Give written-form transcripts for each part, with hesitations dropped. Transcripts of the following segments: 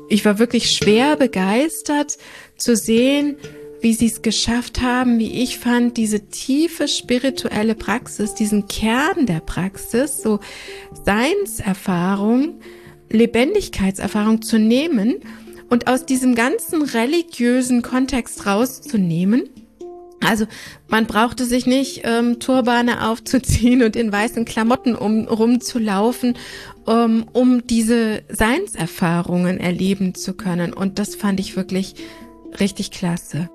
ich war wirklich schwer begeistert zu sehen, wie sie es geschafft haben, wie ich fand, diese tiefe spirituelle Praxis, diesen Kern der Praxis, so Seinserfahrung, Lebendigkeitserfahrung zu nehmen und aus diesem ganzen religiösen Kontext rauszunehmen. Also man brauchte sich nicht Turbane aufzuziehen und in weißen Klamotten rumzulaufen, um diese Seinserfahrungen erleben zu können. Und das fand ich wirklich richtig klasse.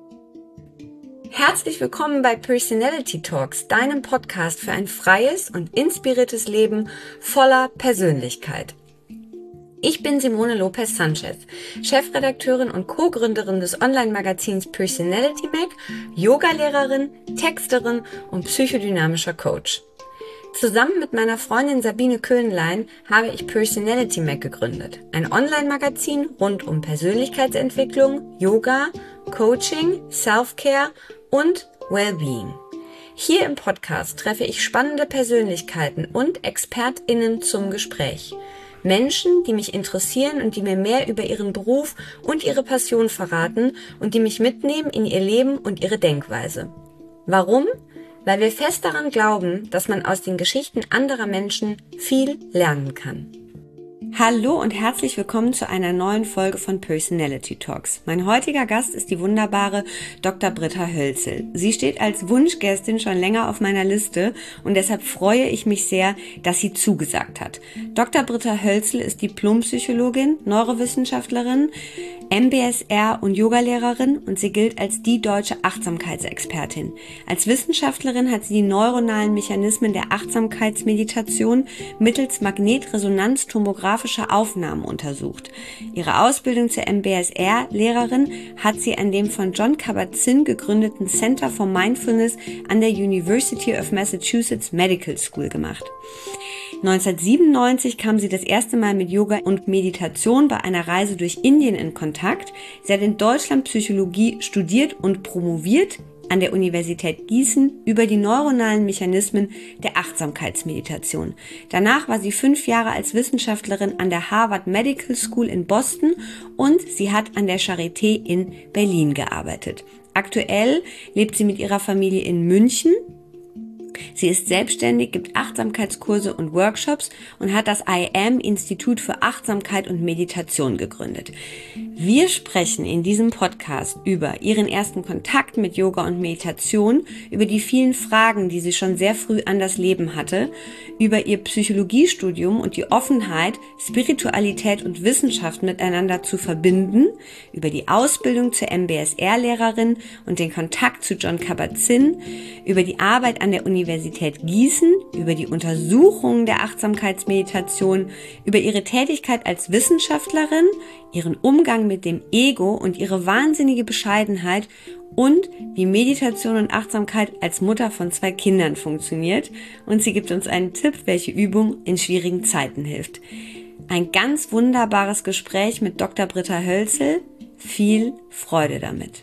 Herzlich willkommen bei Personality Talks, deinem Podcast für ein freies und inspiriertes Leben voller Persönlichkeit. Ich bin Simone Lopez-Sanchez, Chefredakteurin und Co-Gründerin des Online-Magazins Personality Mag, Yogalehrerin, Texterin und psychodynamischer Coach. Zusammen mit meiner Freundin Sabine Köhnlein habe ich Personality Mag gegründet, ein Online-Magazin rund um Persönlichkeitsentwicklung, Yoga, Coaching, Self-Care und Wellbeing. Hier im Podcast treffe ich spannende Persönlichkeiten und ExpertInnen zum Gespräch. Menschen, die mich interessieren und die mir mehr über ihren Beruf und ihre Passion verraten und die mich mitnehmen in ihr Leben und ihre Denkweise. Warum? Weil wir fest daran glauben, dass man aus den Geschichten anderer Menschen viel lernen kann. Hallo und herzlich willkommen zu einer neuen Folge von Personality Talks. Mein heutiger Gast ist die wunderbare Dr. Britta Hölzel. Sie steht als Wunschgästin schon länger auf meiner Liste und deshalb freue ich mich sehr, dass sie zugesagt hat. Dr. Britta Hölzel ist Diplompsychologin, Neurowissenschaftlerin, MBSR und Yogalehrerin und sie gilt als die deutsche Achtsamkeitsexpertin. Als Wissenschaftlerin hat sie die neuronalen Mechanismen der Achtsamkeitsmeditation mittels Magnetresonanztomographischer Aufnahmen untersucht. Ihre Ausbildung zur MBSR-Lehrerin hat sie an dem von Jon Kabat-Zinn gegründeten Center for Mindfulness an der University of Massachusetts Medical School gemacht. 1997 kam sie das erste Mal mit Yoga und Meditation bei einer Reise durch Indien in Kontakt. Sie hat in Deutschland Psychologie studiert und promoviert an der Universität Gießen über die neuronalen Mechanismen der Achtsamkeitsmeditation. Danach war sie 5 Jahre als Wissenschaftlerin an der Harvard Medical School in Boston und sie hat an der Charité in Berlin gearbeitet. Aktuell lebt sie mit ihrer Familie in München. Sie ist selbstständig, gibt Achtsamkeitskurse und Workshops und hat das IAM-Institut für Achtsamkeit und Meditation gegründet. Wir sprechen in diesem Podcast über ihren ersten Kontakt mit Yoga und Meditation, über die vielen Fragen, die sie schon sehr früh an das Leben hatte, über ihr Psychologiestudium und die Offenheit, Spiritualität und Wissenschaft miteinander zu verbinden, über die Ausbildung zur MBSR-Lehrerin und den Kontakt zu Jon Kabat-Zinn, über die Arbeit an der Universität Gießen, über die Untersuchungen der Achtsamkeitsmeditation, über ihre Tätigkeit als Wissenschaftlerin, ihren Umgang mit dem Ego und ihre wahnsinnige Bescheidenheit und wie Meditation und Achtsamkeit als Mutter von 2 Kindern funktioniert. Und sie gibt uns einen Tipp, welche Übung in schwierigen Zeiten hilft. Ein ganz wunderbares Gespräch mit Dr. Britta Hölzel. Viel Freude damit.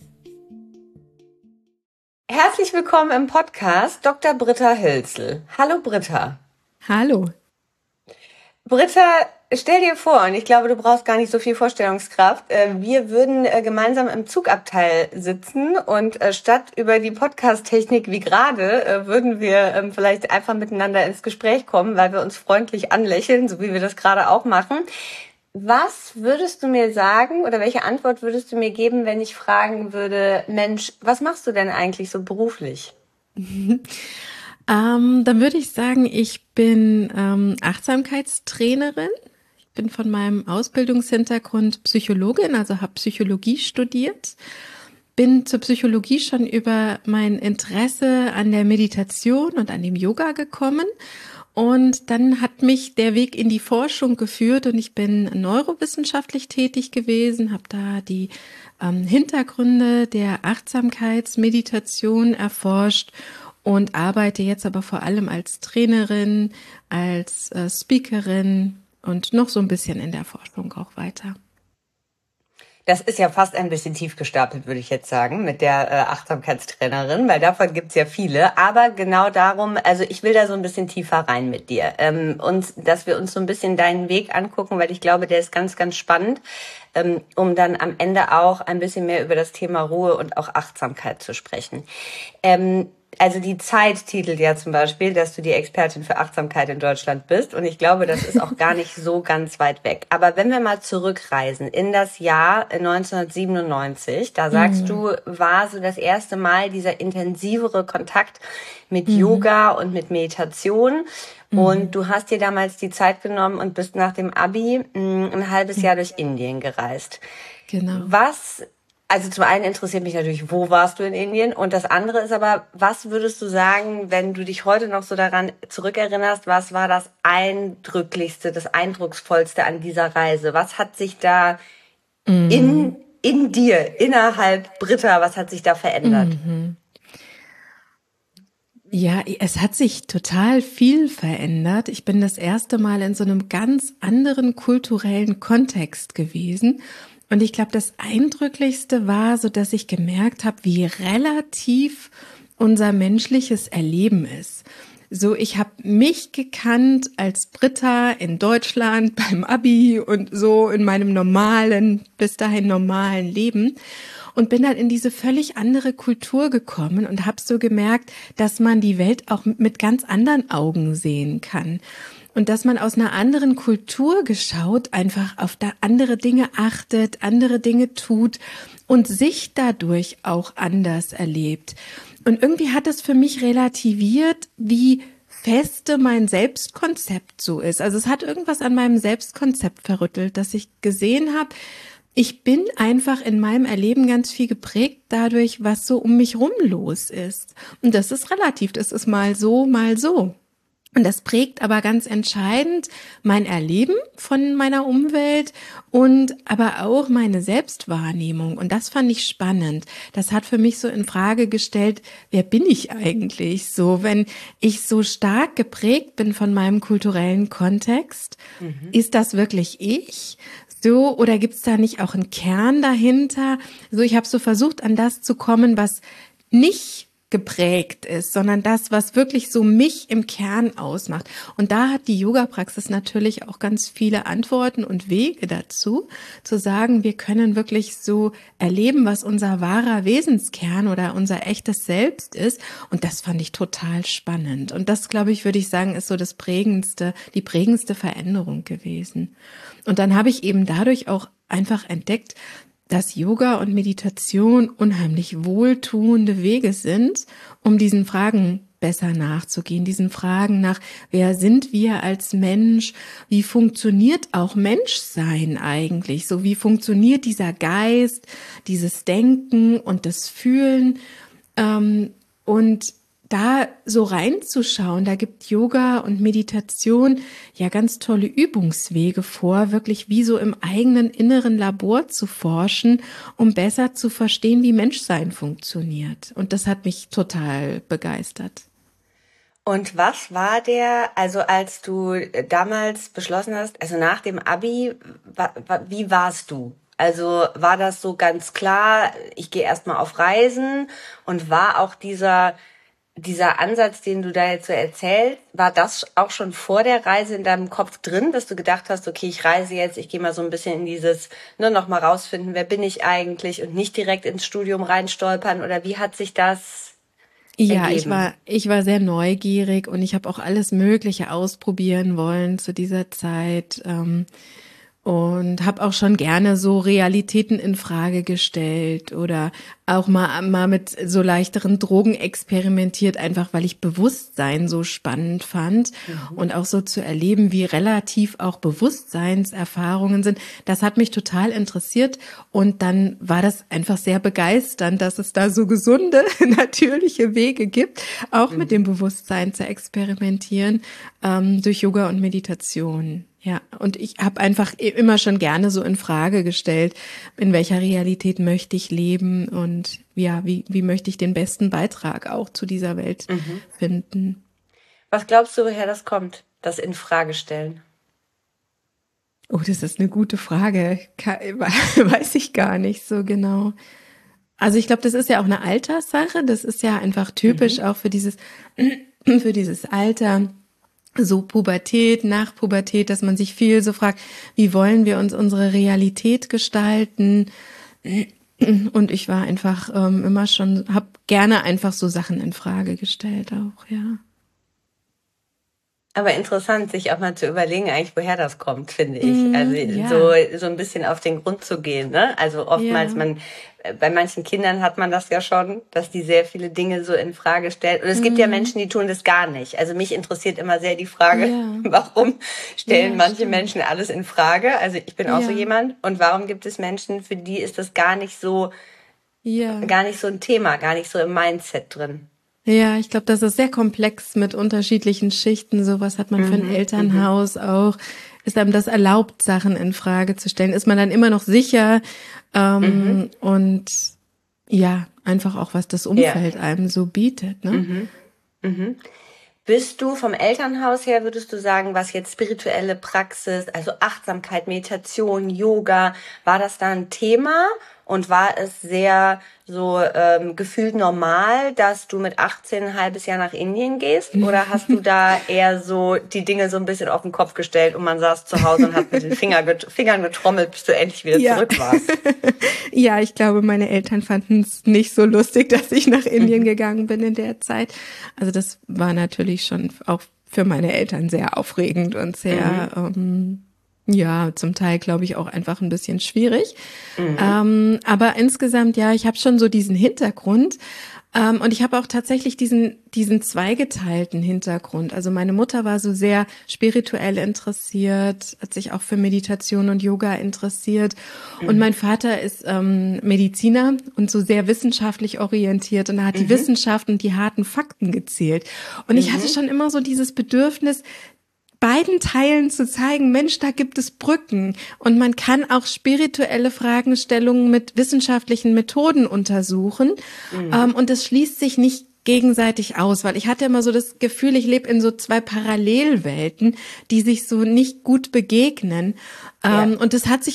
Herzlich willkommen im Podcast Dr. Britta Hölzel. Hallo Britta. Hallo. Britta, stell dir vor, und ich glaube, du brauchst gar nicht so viel Vorstellungskraft, wir würden gemeinsam im Zugabteil sitzen und statt über die Podcast-Technik wie gerade, würden wir vielleicht einfach miteinander ins Gespräch kommen, weil wir uns freundlich anlächeln, so wie wir das gerade auch machen. Was würdest du mir sagen oder welche Antwort würdest du mir geben, wenn ich fragen würde, Mensch, was machst du denn eigentlich so beruflich? Dann würde ich sagen, ich bin Achtsamkeitstrainerin. Ich bin von meinem Ausbildungshintergrund Psychologin, also habe Psychologie studiert. Bin zur Psychologie schon über mein Interesse an der Meditation und an dem Yoga gekommen. Und dann hat mich der Weg in die Forschung geführt und ich bin neurowissenschaftlich tätig gewesen, habe da die Hintergründe der Achtsamkeitsmeditation erforscht und arbeite jetzt aber vor allem als Trainerin, als Speakerin und noch so ein bisschen in der Forschung auch weiter. Das ist ja fast ein bisschen tief gestapelt, würde ich jetzt sagen, mit der Achtsamkeitstrainerin, weil davon gibt's ja viele. Aber genau darum, also ich will da so ein bisschen tiefer rein mit dir. Und dass wir uns so ein bisschen deinen Weg angucken, weil ich glaube, der ist ganz, ganz spannend, um dann am Ende auch ein bisschen mehr über das Thema Ruhe und auch Achtsamkeit zu sprechen. Also die Zeit titelt ja zum Beispiel, dass du die Expertin für Achtsamkeit in Deutschland bist. Und ich glaube, das ist auch gar nicht so ganz weit weg. Aber wenn wir mal zurückreisen in das Jahr 1997, da sagst du, war so das erste Mal dieser intensivere Kontakt mit Yoga und mit Meditation. Und du hast dir damals die Zeit genommen und bist nach dem Abi ein halbes Jahr durch Indien gereist. Genau. Also zum einen interessiert mich natürlich, wo warst du in Indien? Und das andere ist aber, was würdest du sagen, wenn du dich heute noch so daran zurückerinnerst, was war das Eindrücklichste, das Eindrucksvollste an dieser Reise? Was hat sich da in dir, innerhalb Britta, was hat sich da verändert? Ja, es hat sich total viel verändert. Ich bin das erste Mal in so einem ganz anderen kulturellen Kontext gewesen. Und ich glaube, das Eindrücklichste war, so dass ich gemerkt habe, wie relativ unser menschliches Erleben ist. So, ich habe mich gekannt als Britta in Deutschland beim Abi und so in meinem bis dahin normalen Leben. Und bin dann in diese völlig andere Kultur gekommen und habe so gemerkt, dass man die Welt auch mit ganz anderen Augen sehen kann. Und dass man aus einer anderen Kultur geschaut einfach auf andere Dinge achtet, andere Dinge tut und sich dadurch auch anders erlebt. Und irgendwie hat es für mich relativiert, wie feste mein Selbstkonzept so ist. Also es hat irgendwas an meinem Selbstkonzept verrüttelt, dass ich gesehen habe, ich bin einfach in meinem Erleben ganz viel geprägt dadurch, was so um mich rum los ist. Und das ist relativ, das ist mal so, mal so. Und das prägt aber ganz entscheidend mein Erleben von meiner Umwelt und aber auch meine Selbstwahrnehmung. Und das fand ich spannend. Das hat für mich so in Frage gestellt, wer bin ich eigentlich so, wenn ich so stark geprägt bin von meinem kulturellen Kontext? Ist das wirklich ich? So, oder gibt's da nicht auch einen Kern dahinter? So, ich habe so versucht, an das zu kommen, was nicht geprägt ist, sondern das, was wirklich so mich im Kern ausmacht. Und da hat die Yoga-Praxis natürlich auch ganz viele Antworten und Wege dazu, zu sagen, wir können wirklich so erleben, was unser wahrer Wesenskern oder unser echtes Selbst ist. Und das fand ich total spannend. Und das, glaube ich, würde ich sagen, ist so die prägendste Veränderung gewesen. Und dann habe ich eben dadurch auch einfach entdeckt, dass Yoga und Meditation unheimlich wohltuende Wege sind, um diesen Fragen besser nachzugehen, diesen Fragen nach, wer sind wir als Mensch, wie funktioniert auch Menschsein eigentlich, so wie funktioniert dieser Geist, dieses Denken und das Fühlen, und da so reinzuschauen, da gibt Yoga und Meditation ja ganz tolle Übungswege vor, wirklich wie so im eigenen inneren Labor zu forschen, um besser zu verstehen, wie Menschsein funktioniert. Und das hat mich total begeistert. Und was war also als du damals beschlossen hast, also nach dem Abi, wie warst du? Also war das so ganz klar, ich gehe erstmal auf Reisen, und war auch dieser Ansatz, den du da jetzt so erzählst, war das auch schon vor der Reise in deinem Kopf drin, dass du gedacht hast, okay, ich reise jetzt, ich gehe mal so ein bisschen in dieses, nur noch mal rausfinden, wer bin ich eigentlich, und nicht direkt ins Studium reinstolpern, oder wie hat sich das ergeben? Ja, ich war sehr neugierig und ich habe auch alles Mögliche ausprobieren wollen zu dieser Zeit. Und habe auch schon gerne so Realitäten in Frage gestellt oder auch mal mit so leichteren Drogen experimentiert, einfach weil ich Bewusstsein so spannend fand und auch so zu erleben, wie relativ auch Bewusstseinserfahrungen sind. Das hat mich total interessiert, und dann war das einfach sehr begeisternd, dass es da so gesunde, natürliche Wege gibt, auch mit dem Bewusstsein zu experimentieren, durch Yoga und Meditation. Ja, und ich habe einfach immer schon gerne so in Frage gestellt, in welcher Realität möchte ich leben und ja, wie möchte ich den besten Beitrag auch zu dieser Welt finden. Was glaubst du, woher das kommt, das in Frage stellen? Oh, das ist eine gute Frage. Weiß ich gar nicht so genau. Also ich glaube, das ist ja auch eine Alterssache. Das ist ja einfach typisch auch für für dieses Alter. So Pubertät, nach Pubertät, dass man sich viel so fragt, wie wollen wir uns unsere Realität gestalten? Und ich war einfach immer schon, habe gerne einfach so Sachen in Frage gestellt auch, ja. Aber interessant, sich auch mal zu überlegen, eigentlich, woher das kommt, finde ich. Also Ja, so ein bisschen auf den Grund zu gehen, ne? Also oftmals, ja, bei manchen Kindern hat man das ja schon, dass die sehr viele Dinge so in Frage stellen. Und es gibt ja Menschen, die tun das gar nicht. Also mich interessiert immer sehr die Frage, ja, warum stellen ja, manche stimmt. Menschen alles in Frage? Also ich bin auch so Ja, jemand. Und warum gibt es Menschen, für die ist das ja. gar nicht so ein Thema, gar nicht so im Mindset drin? Ja, ich glaube, das ist sehr komplex mit unterschiedlichen Schichten. So was hat man für ein Mhm, mhm, Elternhaus auch? Ist einem das erlaubt, Sachen in Frage zu stellen? Ist man dann immer noch sicher? mhm. Und ja, einfach auch, was das Ja. Umfeld einem so bietet, ne? Mhm. Mhm. Bist du vom Elternhaus her, würdest du sagen, was jetzt spirituelle Praxis, also Achtsamkeit, Meditation, Yoga, war das da ein Thema? Und war es sehr so gefühlt normal, dass du mit 18 ein halbes Jahr nach Indien gehst? Oder hast du da eher so die Dinge so ein bisschen auf den Kopf gestellt und man saß zu Hause und hat mit den Fingern getrommelt, bis du endlich wieder Ja. zurück warst? Ja, ich glaube, meine Eltern fanden es nicht so lustig, dass ich nach Indien Mhm. gegangen bin in der Zeit. Also das war natürlich schon auch für meine Eltern sehr aufregend und sehr, Mhm. ja, zum Teil, glaube ich, auch einfach ein bisschen schwierig. Mhm. Aber insgesamt, ja, ich habe schon so diesen Hintergrund. Und ich habe auch tatsächlich diesen zweigeteilten Hintergrund. Also meine Mutter war so sehr spirituell interessiert, hat sich auch für Meditation und Yoga interessiert. Und Mhm. mein Vater ist Mediziner und so sehr wissenschaftlich orientiert. Und er hat die Mhm. Wissenschaft und die harten Fakten gezählt. Und ich hatte Mhm. schon immer so dieses Bedürfnis, beiden Teilen zu zeigen, Mensch, da gibt es Brücken und man kann auch spirituelle Fragestellungen mit wissenschaftlichen Methoden untersuchen Mhm. und es schließt sich nicht gegenseitig aus, weil ich hatte immer so das Gefühl, ich lebe in so zwei Parallelwelten, die sich so nicht gut begegnen. Ja. Und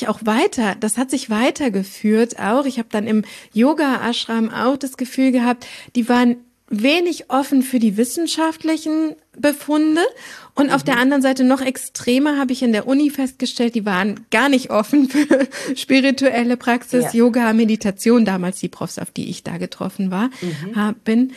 das hat sich weitergeführt auch. Ich habe dann im Yoga-Ashram auch das Gefühl gehabt, die waren wenig offen für die wissenschaftlichen Befunde und auf der Mhm. anderen Seite noch extremer habe ich in der Uni festgestellt, die waren gar nicht offen für spirituelle Praxis, Ja. Yoga, Meditation, damals die Profs, auf die ich da getroffen Mhm. bin.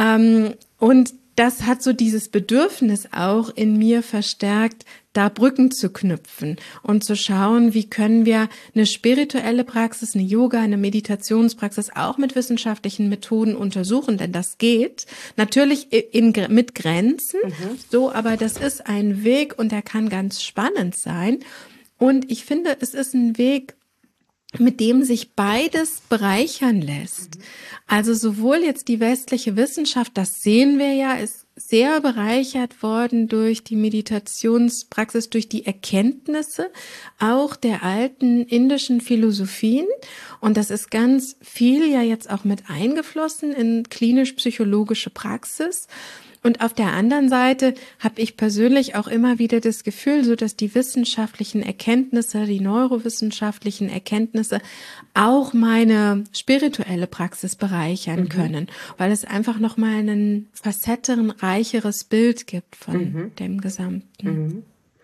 Und das hat so dieses Bedürfnis auch in mir verstärkt, da Brücken zu knüpfen und zu schauen, wie können wir eine spirituelle Praxis, eine Yoga, eine Meditationspraxis auch mit wissenschaftlichen Methoden untersuchen, denn das geht. Natürlich mit Grenzen, Mhm. so, aber das ist ein Weg und der kann ganz spannend sein. Und ich finde, es ist ein Weg, mit dem sich beides bereichern lässt. Also sowohl jetzt die westliche Wissenschaft, das sehen wir ja, ist sehr bereichert worden durch die Meditationspraxis, durch die Erkenntnisse auch der alten indischen Philosophien. Und das ist ganz viel ja jetzt auch mit eingeflossen in klinisch-psychologische Praxis. Und auf der anderen Seite habe ich persönlich auch immer wieder das Gefühl, so dass die wissenschaftlichen Erkenntnisse, die neurowissenschaftlichen Erkenntnisse auch meine spirituelle Praxis bereichern Mhm. können, weil es einfach noch mal ein facettenreicheres Bild gibt von Mhm. dem Gesamten. Mhm.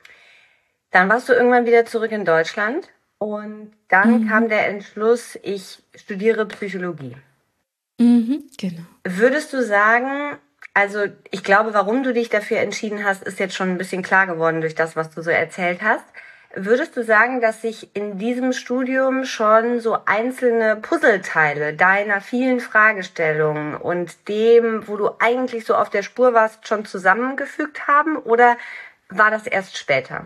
Dann warst du irgendwann wieder zurück in Deutschland und dann kam Mhm. der Entschluss, ich studiere Psychologie. Mhm. Genau. Würdest du sagen, also ich glaube, warum du dich dafür entschieden hast, ist jetzt schon ein bisschen klar geworden durch das, was du so erzählt hast. Würdest du sagen, dass sich in diesem Studium schon so einzelne Puzzleteile deiner vielen Fragestellungen und dem, wo du eigentlich so auf der Spur warst, schon zusammengefügt haben? Oder war das erst später?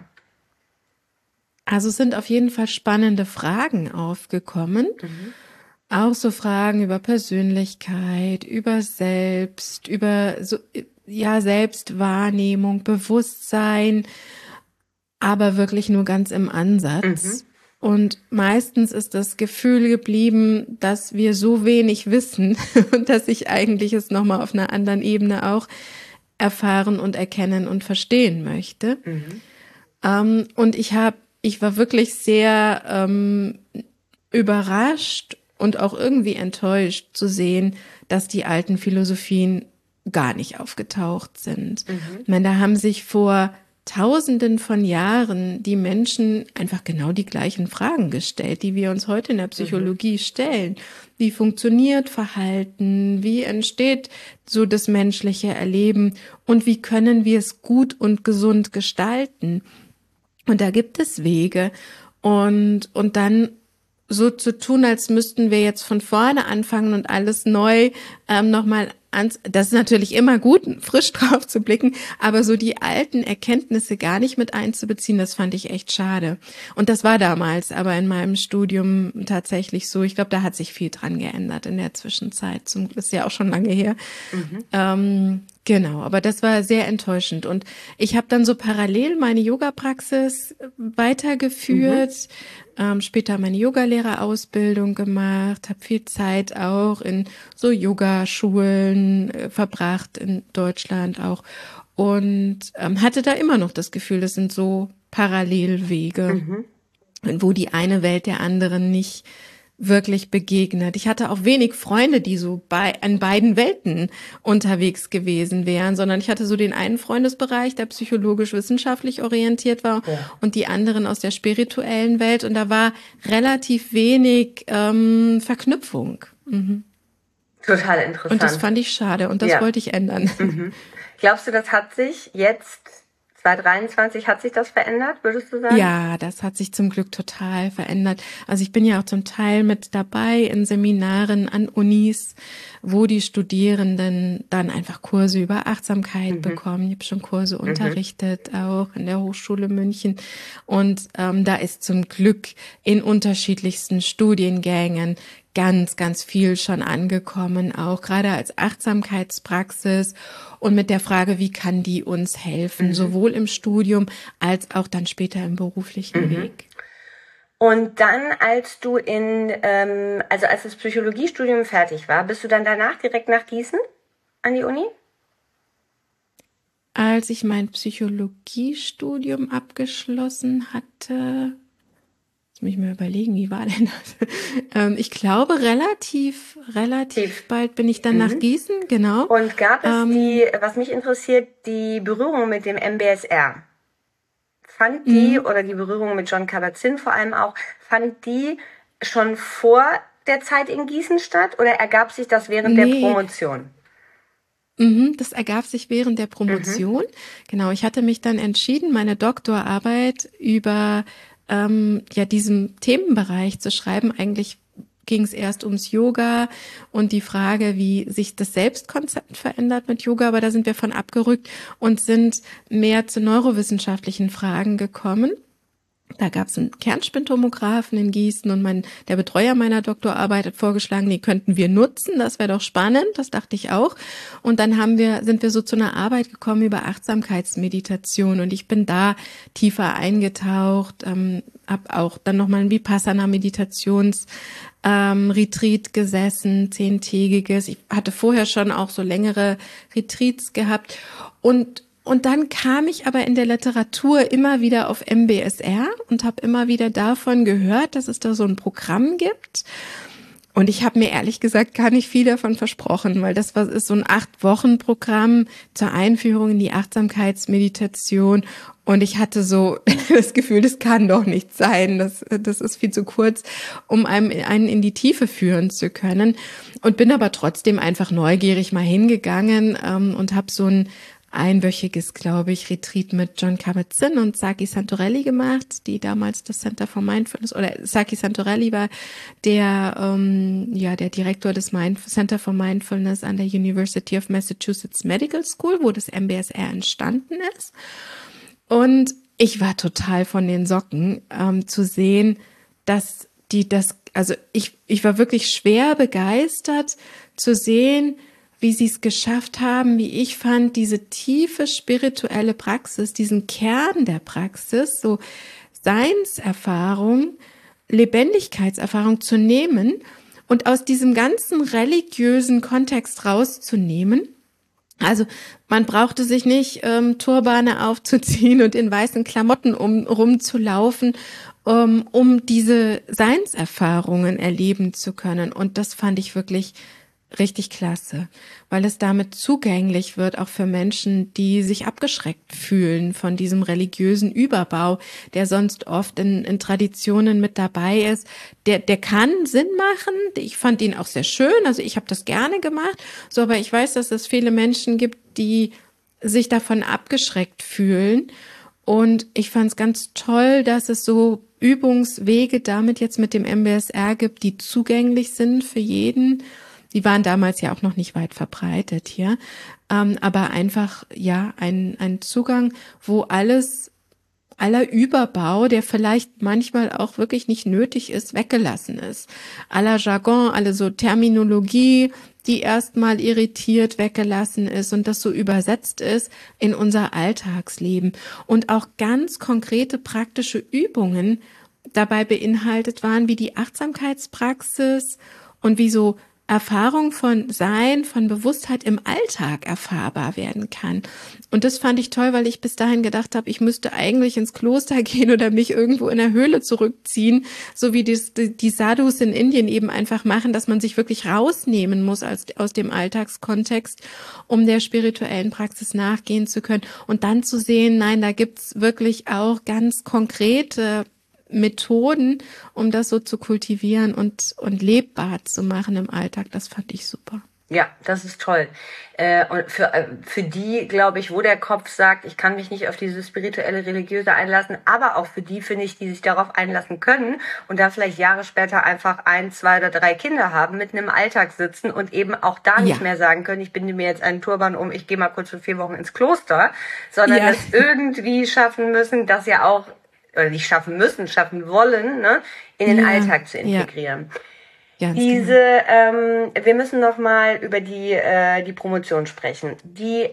Also es sind auf jeden Fall spannende Fragen aufgekommen. Mhm. Auch so Fragen über Persönlichkeit, über Selbst, über so, ja, Selbstwahrnehmung, Bewusstsein, aber wirklich nur ganz im Mhm. Ansatz. Und meistens ist das Gefühl geblieben, dass wir so wenig wissen und dass ich eigentlich es nochmal auf einer anderen Ebene auch erfahren und erkennen und verstehen möchte. Mhm. Und ich war wirklich sehr überrascht und auch irgendwie enttäuscht zu sehen, dass die alten Philosophien gar nicht aufgetaucht sind. Ich meine, da haben sich vor Tausenden von Jahren die Menschen einfach genau die gleichen Fragen gestellt, die wir uns heute in der Psychologie stellen. Wie funktioniert Verhalten? Wie entsteht so das menschliche Erleben? Und wie können wir es gut und gesund gestalten? Und da gibt es Wege. Und dann so zu tun, als müssten wir jetzt von vorne anfangen und alles neu nochmal das ist natürlich immer gut, frisch drauf zu blicken, aber so die alten Erkenntnisse gar nicht mit einzubeziehen, das fand ich echt schade. Und das war damals aber in meinem Studium tatsächlich so. Ich glaube, da hat sich viel dran geändert in der Zwischenzeit. Ist ja auch schon lange her. Genau, aber das war sehr enttäuschend. Und ich habe dann so parallel meine Yoga-Praxis weitergeführt, später meine Yogalehrerausbildung gemacht, habe viel Zeit auch in so Yogaschulen verbracht in Deutschland auch und hatte da immer noch das Gefühl, das sind so Parallelwege, wo die eine Welt der anderen nicht wirklich begegnet. Ich hatte auch wenig Freunde, die so an beiden Welten unterwegs gewesen wären, sondern ich hatte so den einen Freundesbereich, der psychologisch-wissenschaftlich orientiert war und die anderen aus der spirituellen Welt und da war relativ wenig Verknüpfung. Total interessant. Und das fand ich schade und das wollte ich ändern. Glaubst du, das hat sich jetzt 2023, hat sich das verändert, würdest du sagen? Ja, das hat sich zum Glück total verändert. Also ich bin ja auch zum Teil mit dabei in Seminaren an Unis, wo die Studierenden dann einfach Kurse über Achtsamkeit bekommen. Ich habe schon Kurse unterrichtet, auch in der Hochschule München. Und da ist zum Glück in unterschiedlichsten Studiengängen ganz, ganz viel schon angekommen, auch gerade als Achtsamkeitspraxis und mit der Frage, wie kann die uns helfen, sowohl im Studium als auch dann später im beruflichen Weg. Und dann, als du als das Psychologiestudium fertig war, bist du dann danach direkt nach Gießen an die Uni? Als ich mein Psychologiestudium abgeschlossen hatte, jetzt muss ich mir überlegen, wie war denn das? Ich glaube, relativ bald bin ich dann nach Gießen, genau. Und gab es was mich interessiert, die Berührung mit dem MBSR? Fand die, oder die Berührung mit Jon Kabat-Zinn vor allem auch, fand die schon vor der Zeit in Gießen statt oder ergab sich das während der Promotion? Das ergab sich während der Promotion. Genau, ich hatte mich dann entschieden, meine Doktorarbeit über diesem Themenbereich zu schreiben. Eigentlich ging es erst ums Yoga und die Frage, wie sich das Selbstkonzept verändert mit Yoga, aber da sind wir von abgerückt und sind mehr zu neurowissenschaftlichen Fragen gekommen. Da gab es einen Kernspintomographen in Gießen und der Betreuer meiner Doktorarbeit hat vorgeschlagen, die könnten wir nutzen, das wäre doch spannend, das dachte ich auch. Und dann sind wir so zu einer Arbeit gekommen über Achtsamkeitsmeditation und ich bin da tiefer eingetaucht, habe auch dann nochmal ein Vipassana-Meditations Retreat gesessen, 10-tägiges. Ich hatte vorher schon auch so längere Retreats gehabt und dann kam ich aber in der Literatur immer wieder auf MBSR und habe immer wieder davon gehört, dass es da so ein Programm gibt. Und ich habe mir ehrlich gesagt gar nicht viel davon versprochen, weil ist so ein 8-Wochen-Programm zur Einführung in die Achtsamkeitsmeditation. Und ich hatte so das Gefühl, das kann doch nicht sein. Das ist viel zu kurz, um einen in die Tiefe führen zu können. Und bin aber trotzdem einfach neugierig mal hingegangen und habe so ein einwöchiges, glaube ich, Retreat mit Jon Kabat-Zinn und Saki Santorelli gemacht, die damals das Center for Mindfulness, oder Saki Santorelli war der Direktor des Center for Mindfulness an der University of Massachusetts Medical School, wo das MBSR entstanden ist. Und ich war total von den Socken zu sehen, dass ich war wirklich schwer begeistert zu sehen, wie sie es geschafft haben, wie ich fand, diese tiefe spirituelle Praxis, diesen Kern der Praxis, so Seinserfahrung, Lebendigkeitserfahrung zu nehmen und aus diesem ganzen religiösen Kontext rauszunehmen Also man brauchte sich nicht Turbane aufzuziehen und in weißen Klamotten rumzulaufen, um diese Seinserfahrungen erleben zu können. Und das fand ich wirklich richtig klasse, weil es damit zugänglich wird, auch für Menschen, die sich abgeschreckt fühlen von diesem religiösen Überbau, der sonst oft in Traditionen mit dabei ist. Der kann Sinn machen. Ich fand ihn auch sehr schön, also ich habe das gerne gemacht. So, aber ich weiß, dass es viele Menschen gibt, die sich davon abgeschreckt fühlen. Und ich fand es ganz toll, dass es so Übungswege damit jetzt mit dem MBSR gibt, die zugänglich sind für jeden. Die waren damals ja auch noch nicht weit verbreitet hier, aber einfach ja ein Zugang, wo aller Überbau, der vielleicht manchmal auch wirklich nicht nötig ist, weggelassen ist. Aller Jargon, alle so Terminologie, die erstmal irritiert, weggelassen ist und das so übersetzt ist in unser Alltagsleben und auch ganz konkrete praktische Übungen dabei beinhaltet waren, wie die Achtsamkeitspraxis und wie so Erfahrung von Sein, von Bewusstheit im Alltag erfahrbar werden kann. Und das fand ich toll, weil ich bis dahin gedacht habe, ich müsste eigentlich ins Kloster gehen oder mich irgendwo in der Höhle zurückziehen, so wie die Sadhus in Indien eben einfach machen, dass man sich wirklich rausnehmen muss aus dem Alltagskontext, um der spirituellen Praxis nachgehen zu können. Und dann zu sehen, nein, da gibt's wirklich auch ganz konkrete Methoden, um das so zu kultivieren und lebbar zu machen im Alltag. Das fand ich super. Ja, das ist toll. Und für die, glaube ich, wo der Kopf sagt, ich kann mich nicht auf diese spirituelle, religiöse einlassen, aber auch für die, finde ich, die sich darauf einlassen können und da vielleicht Jahre später einfach 1, 2 oder 3 Kinder haben, mitten im Alltag sitzen und eben auch da nicht mehr sagen können, ich binde mir jetzt einen Turban um, ich gehe mal kurz für 4 Wochen ins Kloster, sondern das irgendwie schaffen müssen, das ja auch oder nicht schaffen müssen, schaffen wollen, ne, in den Alltag zu integrieren. Ja. Wir müssen noch mal über die Promotion sprechen. Die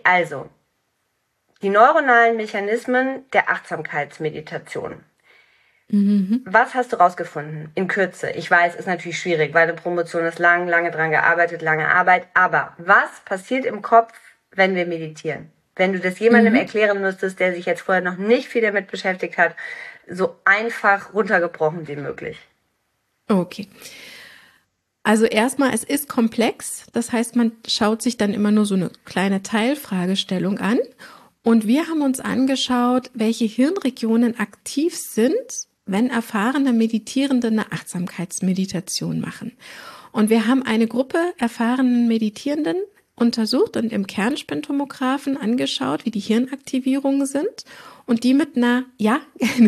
neuronalen Mechanismen der Achtsamkeitsmeditation. Mhm. Was hast du rausgefunden? In Kürze. Ich weiß, ist natürlich schwierig, weil eine Promotion ist lange dran gearbeitet, lange Arbeit. Aber was passiert im Kopf, wenn wir meditieren? Wenn du das jemandem erklären müsstest, der sich jetzt vorher noch nicht viel damit beschäftigt hat, so einfach runtergebrochen wie möglich. Okay. Also erstmal, es ist komplex. Das heißt, man schaut sich dann immer nur so eine kleine Teilfragestellung an. Und wir haben uns angeschaut, welche Hirnregionen aktiv sind, wenn erfahrene Meditierende eine Achtsamkeitsmeditation machen. Und wir haben eine Gruppe erfahrenen Meditierenden untersucht und im Kernspintomographen angeschaut, wie die Hirnaktivierungen sind. Und die mit einer, wie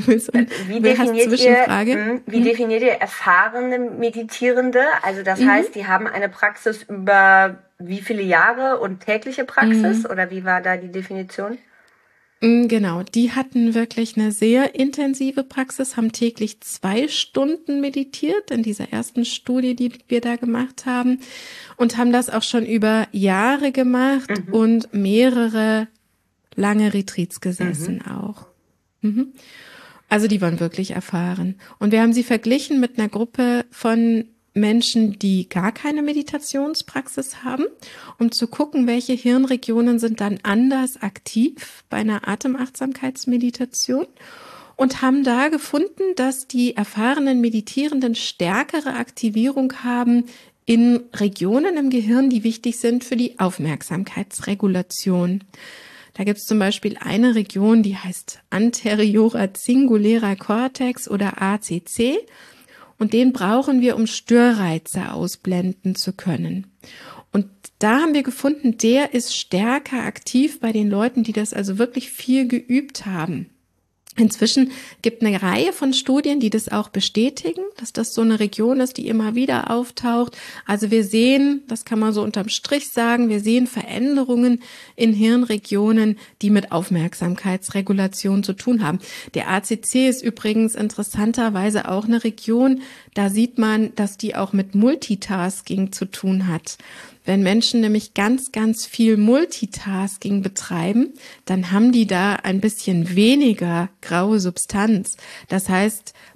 definiert ihr erfahrene Meditierende? Also das heißt, die haben eine Praxis über wie viele Jahre und tägliche Praxis? Oder wie war da die Definition? Genau, die hatten wirklich eine sehr intensive Praxis, haben täglich 2 Stunden meditiert in dieser ersten Studie, die wir da gemacht haben und haben das auch schon über Jahre gemacht und mehrere lange Retreats gesessen auch. Also die waren wirklich erfahren. Und wir haben sie verglichen mit einer Gruppe von Menschen, die gar keine Meditationspraxis haben, um zu gucken, welche Hirnregionen sind dann anders aktiv bei einer Atemachtsamkeitsmeditation und haben da gefunden, dass die erfahrenen Meditierenden stärkere Aktivierung haben in Regionen im Gehirn, die wichtig sind für die Aufmerksamkeitsregulation. Da gibt es zum Beispiel eine Region, die heißt anteriorer zingulärer Cortex oder ACC. Und den brauchen wir, um Störreize ausblenden zu können. Und da haben wir gefunden, der ist stärker aktiv bei den Leuten, die das also wirklich viel geübt haben. Inzwischen gibt eine Reihe von Studien, die das auch bestätigen, dass das so eine Region ist, die immer wieder auftaucht. Also wir sehen, das kann man so unterm Strich sagen, wir sehen Veränderungen in Hirnregionen, die mit Aufmerksamkeitsregulation zu tun haben. Der ACC ist übrigens interessanterweise auch eine Region, da sieht man, dass die auch mit Multitasking zu tun hat. Wenn Menschen nämlich ganz, ganz viel Multitasking betreiben, dann haben die da ein bisschen weniger graue Substanz. Das heißt, man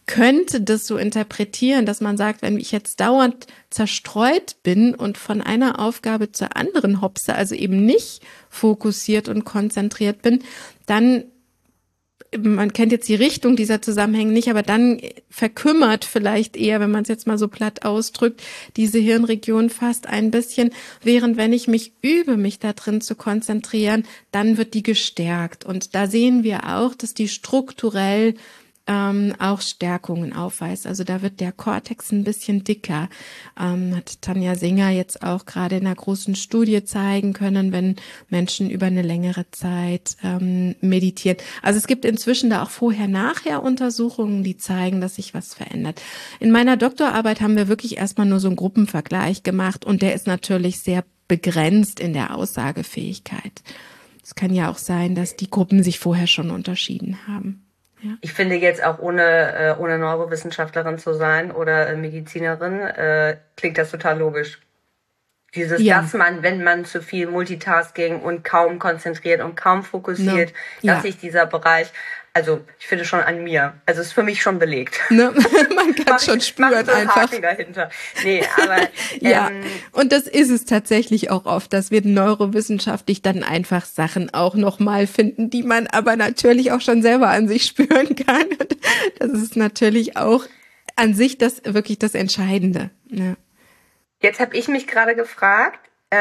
könnte das so interpretieren, dass man sagt, wenn ich jetzt dauernd zerstreut bin und von einer Aufgabe zur anderen hopse, also eben nicht fokussiert und konzentriert bin, dann, man kennt jetzt die Richtung dieser Zusammenhänge nicht, aber dann verkümmert vielleicht eher, wenn man es jetzt mal so platt ausdrückt, diese Hirnregion fast ein bisschen, während wenn ich mich übe, mich da drin zu konzentrieren, dann wird die gestärkt. Und da sehen wir auch, dass die strukturell auch Stärkungen aufweist. Also da wird der Kortex ein bisschen dicker. Hat Tanja Singer jetzt auch gerade in einer großen Studie zeigen können, wenn Menschen über eine längere Zeit meditieren. Also es gibt inzwischen da auch Vorher-Nachher-Untersuchungen, die zeigen, dass sich was verändert. In meiner Doktorarbeit haben wir wirklich erstmal nur so einen Gruppenvergleich gemacht und der ist natürlich sehr begrenzt in der Aussagefähigkeit. Es kann ja auch sein, dass die Gruppen sich vorher schon unterschieden haben. Ja. Ich finde jetzt auch ohne Neurowissenschaftlerin zu sein oder Medizinerin, klingt das total logisch. Dass man, wenn man zu viel Multitasking und kaum konzentriert und kaum fokussiert, dass sich dieser Bereich, also ich finde schon an mir, also ist für mich schon belegt. Ne? Man kann schon spüren einfach. Haken dahinter. Nee, aber ja, und das ist es tatsächlich auch oft, dass wir neurowissenschaftlich dann einfach Sachen auch nochmal finden, die man aber natürlich auch schon selber an sich spüren kann. Und das ist natürlich auch an sich wirklich das Entscheidende. Ja. Jetzt habe ich mich gerade gefragt,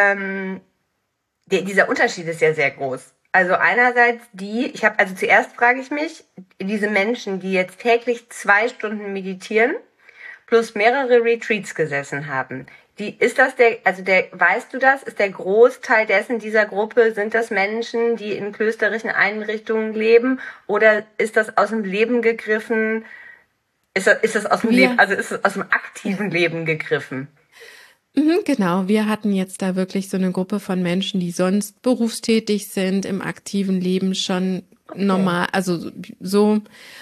dieser Unterschied ist ja sehr groß. Also einerseits zuerst frage ich mich, diese Menschen, die jetzt täglich 2 Stunden meditieren, plus mehrere Retreats gesessen haben, weißt du das, ist der Großteil dieser Gruppe, sind das Menschen, die in klösterlichen Einrichtungen leben, oder ist das aus dem Leben gegriffen, ist das aus dem Leben, also ist es aus dem aktiven Leben gegriffen? Genau, wir hatten jetzt da wirklich so eine Gruppe von Menschen, die sonst berufstätig sind, im aktiven Leben schon normal, also so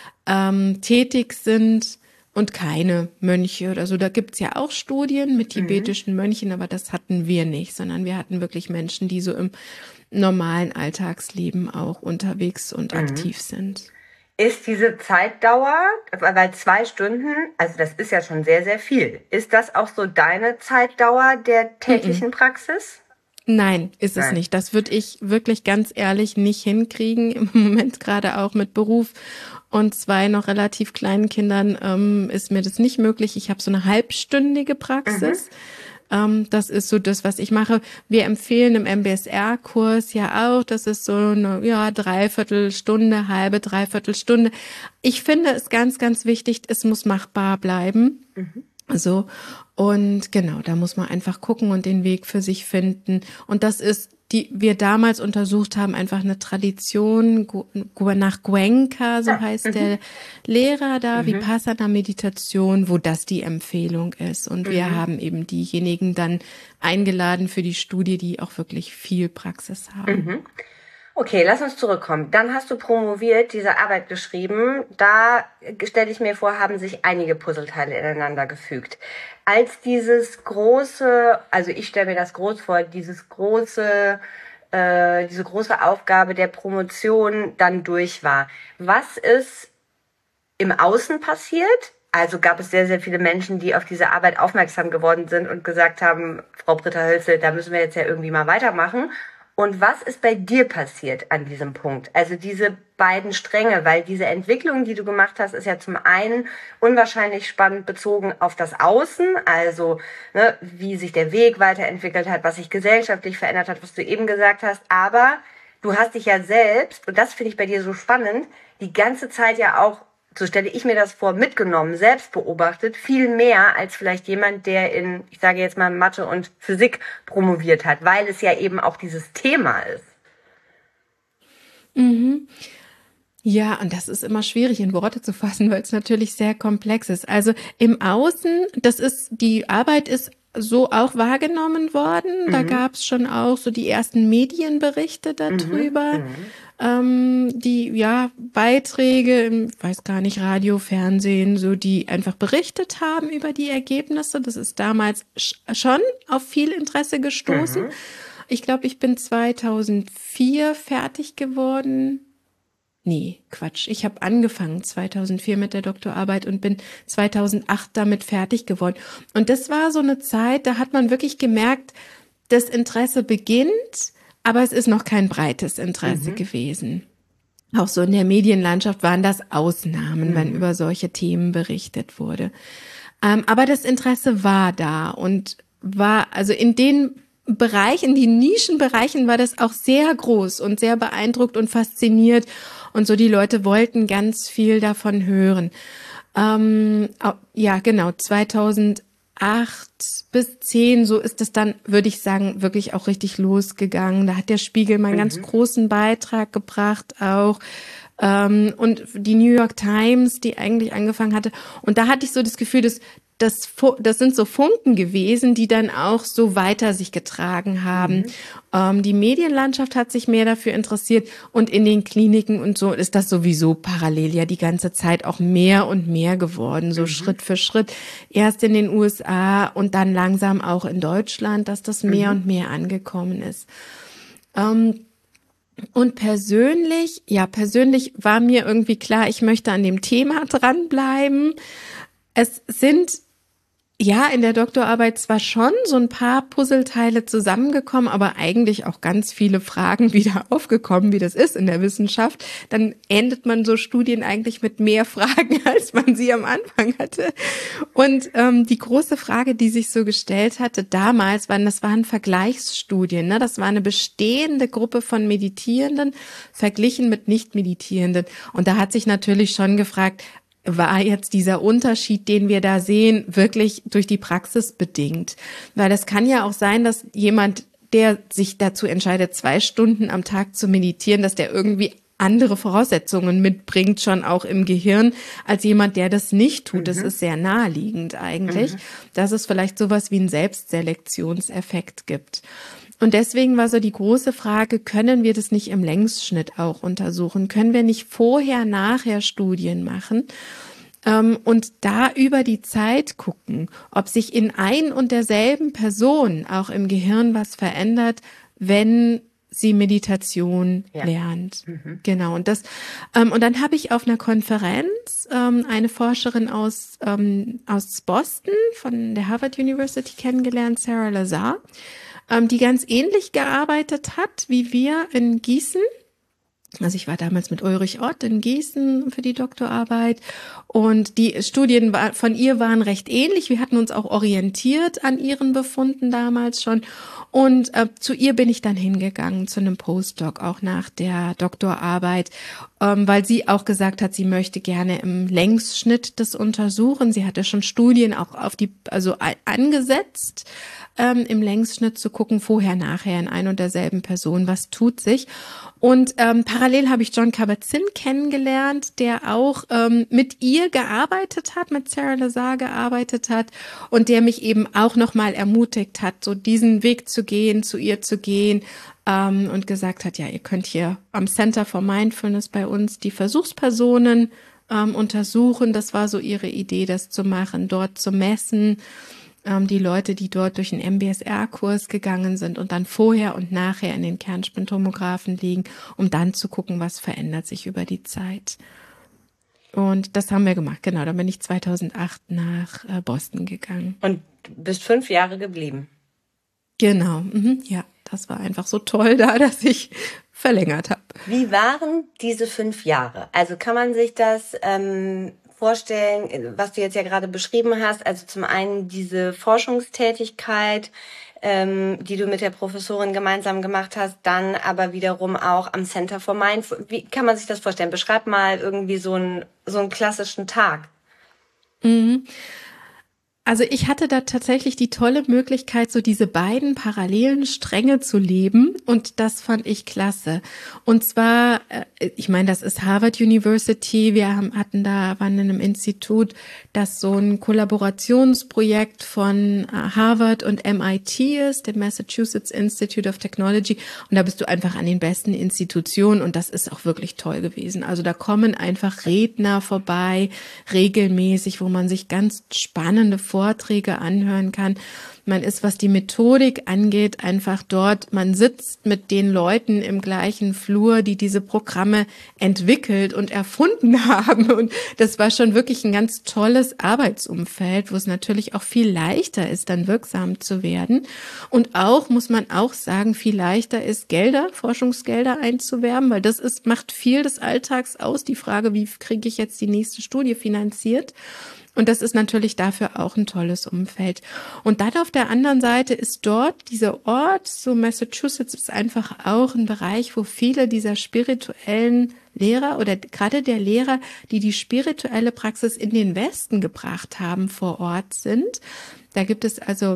tätig sind und keine Mönche oder so. Da gibt's ja auch Studien mit tibetischen Mönchen, aber das hatten wir nicht, sondern wir hatten wirklich Menschen, die so im normalen Alltagsleben auch unterwegs und aktiv sind. Ist diese Zeitdauer, weil 2 Stunden, also das ist ja schon sehr, sehr viel. Ist das auch so deine Zeitdauer der täglichen Praxis? Nein, ist es nicht. Das würde ich wirklich ganz ehrlich nicht hinkriegen. Im Moment gerade auch mit Beruf und 2 noch relativ kleinen Kindern ist mir das nicht möglich. Ich habe so eine halbstündige Praxis. Das ist so das, was ich mache. Wir empfehlen im MBSR-Kurs ja auch, das ist so eine Dreiviertelstunde, Dreiviertelstunde. Ich finde es ganz, ganz wichtig, es muss machbar bleiben. So. Und genau, da muss man einfach gucken und den Weg für sich finden. Und das ist, die wir damals untersucht haben, einfach eine Tradition nach Goenka, so heißt der Lehrer da, Vipassana-Meditation, wo das die Empfehlung ist. Und wir haben eben diejenigen dann eingeladen für die Studie, die auch wirklich viel Praxis haben. Okay, lass uns zurückkommen. Dann hast du promoviert, diese Arbeit geschrieben. Da, stelle ich mir vor, haben sich einige Puzzleteile ineinander gefügt. Als dieses große, also ich stelle mir das groß vor, diese große Aufgabe der Promotion dann durch war. Was ist im Außen passiert? Also gab es sehr, sehr viele Menschen, die auf diese Arbeit aufmerksam geworden sind und gesagt haben, Frau Britta-Hölzel, da müssen wir jetzt ja irgendwie mal weitermachen. Und was ist bei dir passiert an diesem Punkt? Also diese beiden Stränge, weil diese Entwicklung, die du gemacht hast, ist ja zum einen unwahrscheinlich spannend bezogen auf das Außen, also wie sich der Weg weiterentwickelt hat, was sich gesellschaftlich verändert hat, was du eben gesagt hast. Aber du hast dich ja selbst, und das finde ich bei dir so spannend, die ganze Zeit ja auch, so stelle ich mir das vor, mitgenommen, selbst beobachtet, viel mehr als vielleicht jemand, der in, ich sage jetzt mal, Mathe und Physik promoviert hat, weil es ja eben auch dieses Thema ist. Ja, und das ist immer schwierig in Worte zu fassen, weil es natürlich sehr komplex ist. Also im Außen, die Arbeit ist so auch wahrgenommen worden. Da gab es schon auch so die ersten Medienberichte darüber. Die Beiträge, ich weiß gar nicht, Radio, Fernsehen, so die einfach berichtet haben über die Ergebnisse. Das ist damals schon auf viel Interesse gestoßen. Ich glaube, ich bin 2004 fertig geworden. Nee, Quatsch. Ich habe angefangen 2004 mit der Doktorarbeit und bin 2008 damit fertig geworden. Und das war so eine Zeit, da hat man wirklich gemerkt, das Interesse beginnt, aber es ist noch kein breites Interesse gewesen. Auch so in der Medienlandschaft waren das Ausnahmen, wenn über solche Themen berichtet wurde. Aber das Interesse war da und war, also in den Bereichen, die Nischenbereichen war das auch sehr groß und sehr beeindruckt und fasziniert. Und so die Leute wollten ganz viel davon hören. Ja, genau, 2008 bis 10, so ist es dann, würde ich sagen, wirklich auch richtig losgegangen. Da hat der Spiegel mal einen ganz großen Beitrag gebracht auch. Und die New York Times, die eigentlich angefangen hatte. Und da hatte ich so das Gefühl, das sind so Funken gewesen, die dann auch so weiter sich getragen haben. Die Medienlandschaft hat sich mehr dafür interessiert und in den Kliniken und so ist das sowieso parallel ja die ganze Zeit auch mehr und mehr geworden, so Schritt für Schritt. Erst in den USA und dann langsam auch in Deutschland, dass das mehr und mehr angekommen ist. Und persönlich war mir irgendwie klar, ich möchte an dem Thema dranbleiben. Es sind ja in der Doktorarbeit zwar schon so ein paar Puzzleteile zusammengekommen, aber eigentlich auch ganz viele Fragen wieder aufgekommen, wie das ist in der Wissenschaft. Dann endet man so Studien eigentlich mit mehr Fragen, als man sie am Anfang hatte. Und die große Frage, die sich so gestellt hatte damals, das waren Vergleichsstudien. Ne? Das war eine bestehende Gruppe von Meditierenden verglichen mit Nicht-Meditierenden. Und da hat sich natürlich schon gefragt, war jetzt dieser Unterschied, den wir da sehen, wirklich durch die Praxis bedingt? Weil das kann ja auch sein, dass jemand, der sich dazu entscheidet, 2 Stunden am Tag zu meditieren, dass der irgendwie andere Voraussetzungen mitbringt, schon auch im Gehirn, als jemand, der das nicht tut. Das ist sehr naheliegend eigentlich, dass es vielleicht sowas wie einen Selbstselektionseffekt gibt. Und deswegen war so die große Frage, können wir das nicht im Längsschnitt auch untersuchen? Können wir nicht vorher-nachher Studien machen und da über die Zeit gucken, ob sich in ein und derselben Person auch im Gehirn was verändert, wenn sie Meditation lernt. Genau. Und dann habe ich auf einer Konferenz eine Forscherin aus Boston von der Harvard University kennengelernt, Sarah Lazar, die ganz ähnlich gearbeitet hat wie wir in Gießen. Also ich war damals mit Ulrich Ott in Gießen für die Doktorarbeit und die Studien von ihr waren recht ähnlich. Wir hatten uns auch orientiert an ihren Befunden damals schon und zu ihr bin ich dann hingegangen, zu einem Postdoc, auch nach der Doktorarbeit, weil sie auch gesagt hat, sie möchte gerne im Längsschnitt das untersuchen. Sie hatte schon Studien auch angesetzt, im Längsschnitt zu gucken, vorher, nachher in ein und derselben Person, was tut sich. Und parallel habe ich Jon Kabat-Zinn kennengelernt, der auch mit ihr gearbeitet hat, mit Sarah Lazar gearbeitet hat und der mich eben auch nochmal ermutigt hat, so diesen Weg zu gehen, zu ihr zu gehen und gesagt hat, ja, ihr könnt hier am Center for Mindfulness bei uns die Versuchspersonen untersuchen. Das war so ihre Idee, das zu machen, dort zu messen. Die Leute, die dort durch einen MBSR-Kurs gegangen sind und dann vorher und nachher in den Kernspintomographen liegen, um dann zu gucken, was verändert sich über die Zeit. Und das haben wir gemacht, genau. Dann bin ich 2008 nach Boston gegangen. Und bist 5 Jahre geblieben? Genau, ja. Das war einfach so toll da, dass ich verlängert habe. Wie waren diese 5 Jahre? Also kann man sich das vorstellen, was du jetzt ja gerade beschrieben hast, also zum einen diese Forschungstätigkeit, die du mit der Professorin gemeinsam gemacht hast, dann aber wiederum auch am Center for Mindfulness. Wie kann man sich das vorstellen? Beschreib mal irgendwie so einen klassischen Tag. Also ich hatte da tatsächlich die tolle Möglichkeit, so diese beiden parallelen Stränge zu leben und das fand ich klasse. Und zwar, ich meine, das ist Harvard University, waren in einem Institut, das so ein Kollaborationsprojekt von Harvard und MIT ist, dem Massachusetts Institute of Technology, und da bist du einfach an den besten Institutionen und das ist auch wirklich toll gewesen. Also da kommen einfach Redner vorbei, regelmäßig, wo man sich ganz spannende Vorträge anhören kann. Man ist, was die Methodik angeht, einfach dort, man sitzt mit den Leuten im gleichen Flur, die diese Programme entwickelt und erfunden haben. Und das war schon wirklich ein ganz tolles Arbeitsumfeld, wo es natürlich auch viel leichter ist, dann wirksam zu werden. Und auch, muss man auch sagen, viel leichter ist, Forschungsgelder einzuwerben, weil das macht viel des Alltags aus. Die Frage, wie kriege ich jetzt die nächste Studie finanziert? Und das ist natürlich dafür auch ein tolles Umfeld. Und dann auf der anderen Seite ist dort dieser Ort, so Massachusetts ist einfach auch ein Bereich, wo viele dieser spirituellen Lehrer oder gerade der Lehrer, die die spirituelle Praxis in den Westen gebracht haben, vor Ort sind. Da gibt es also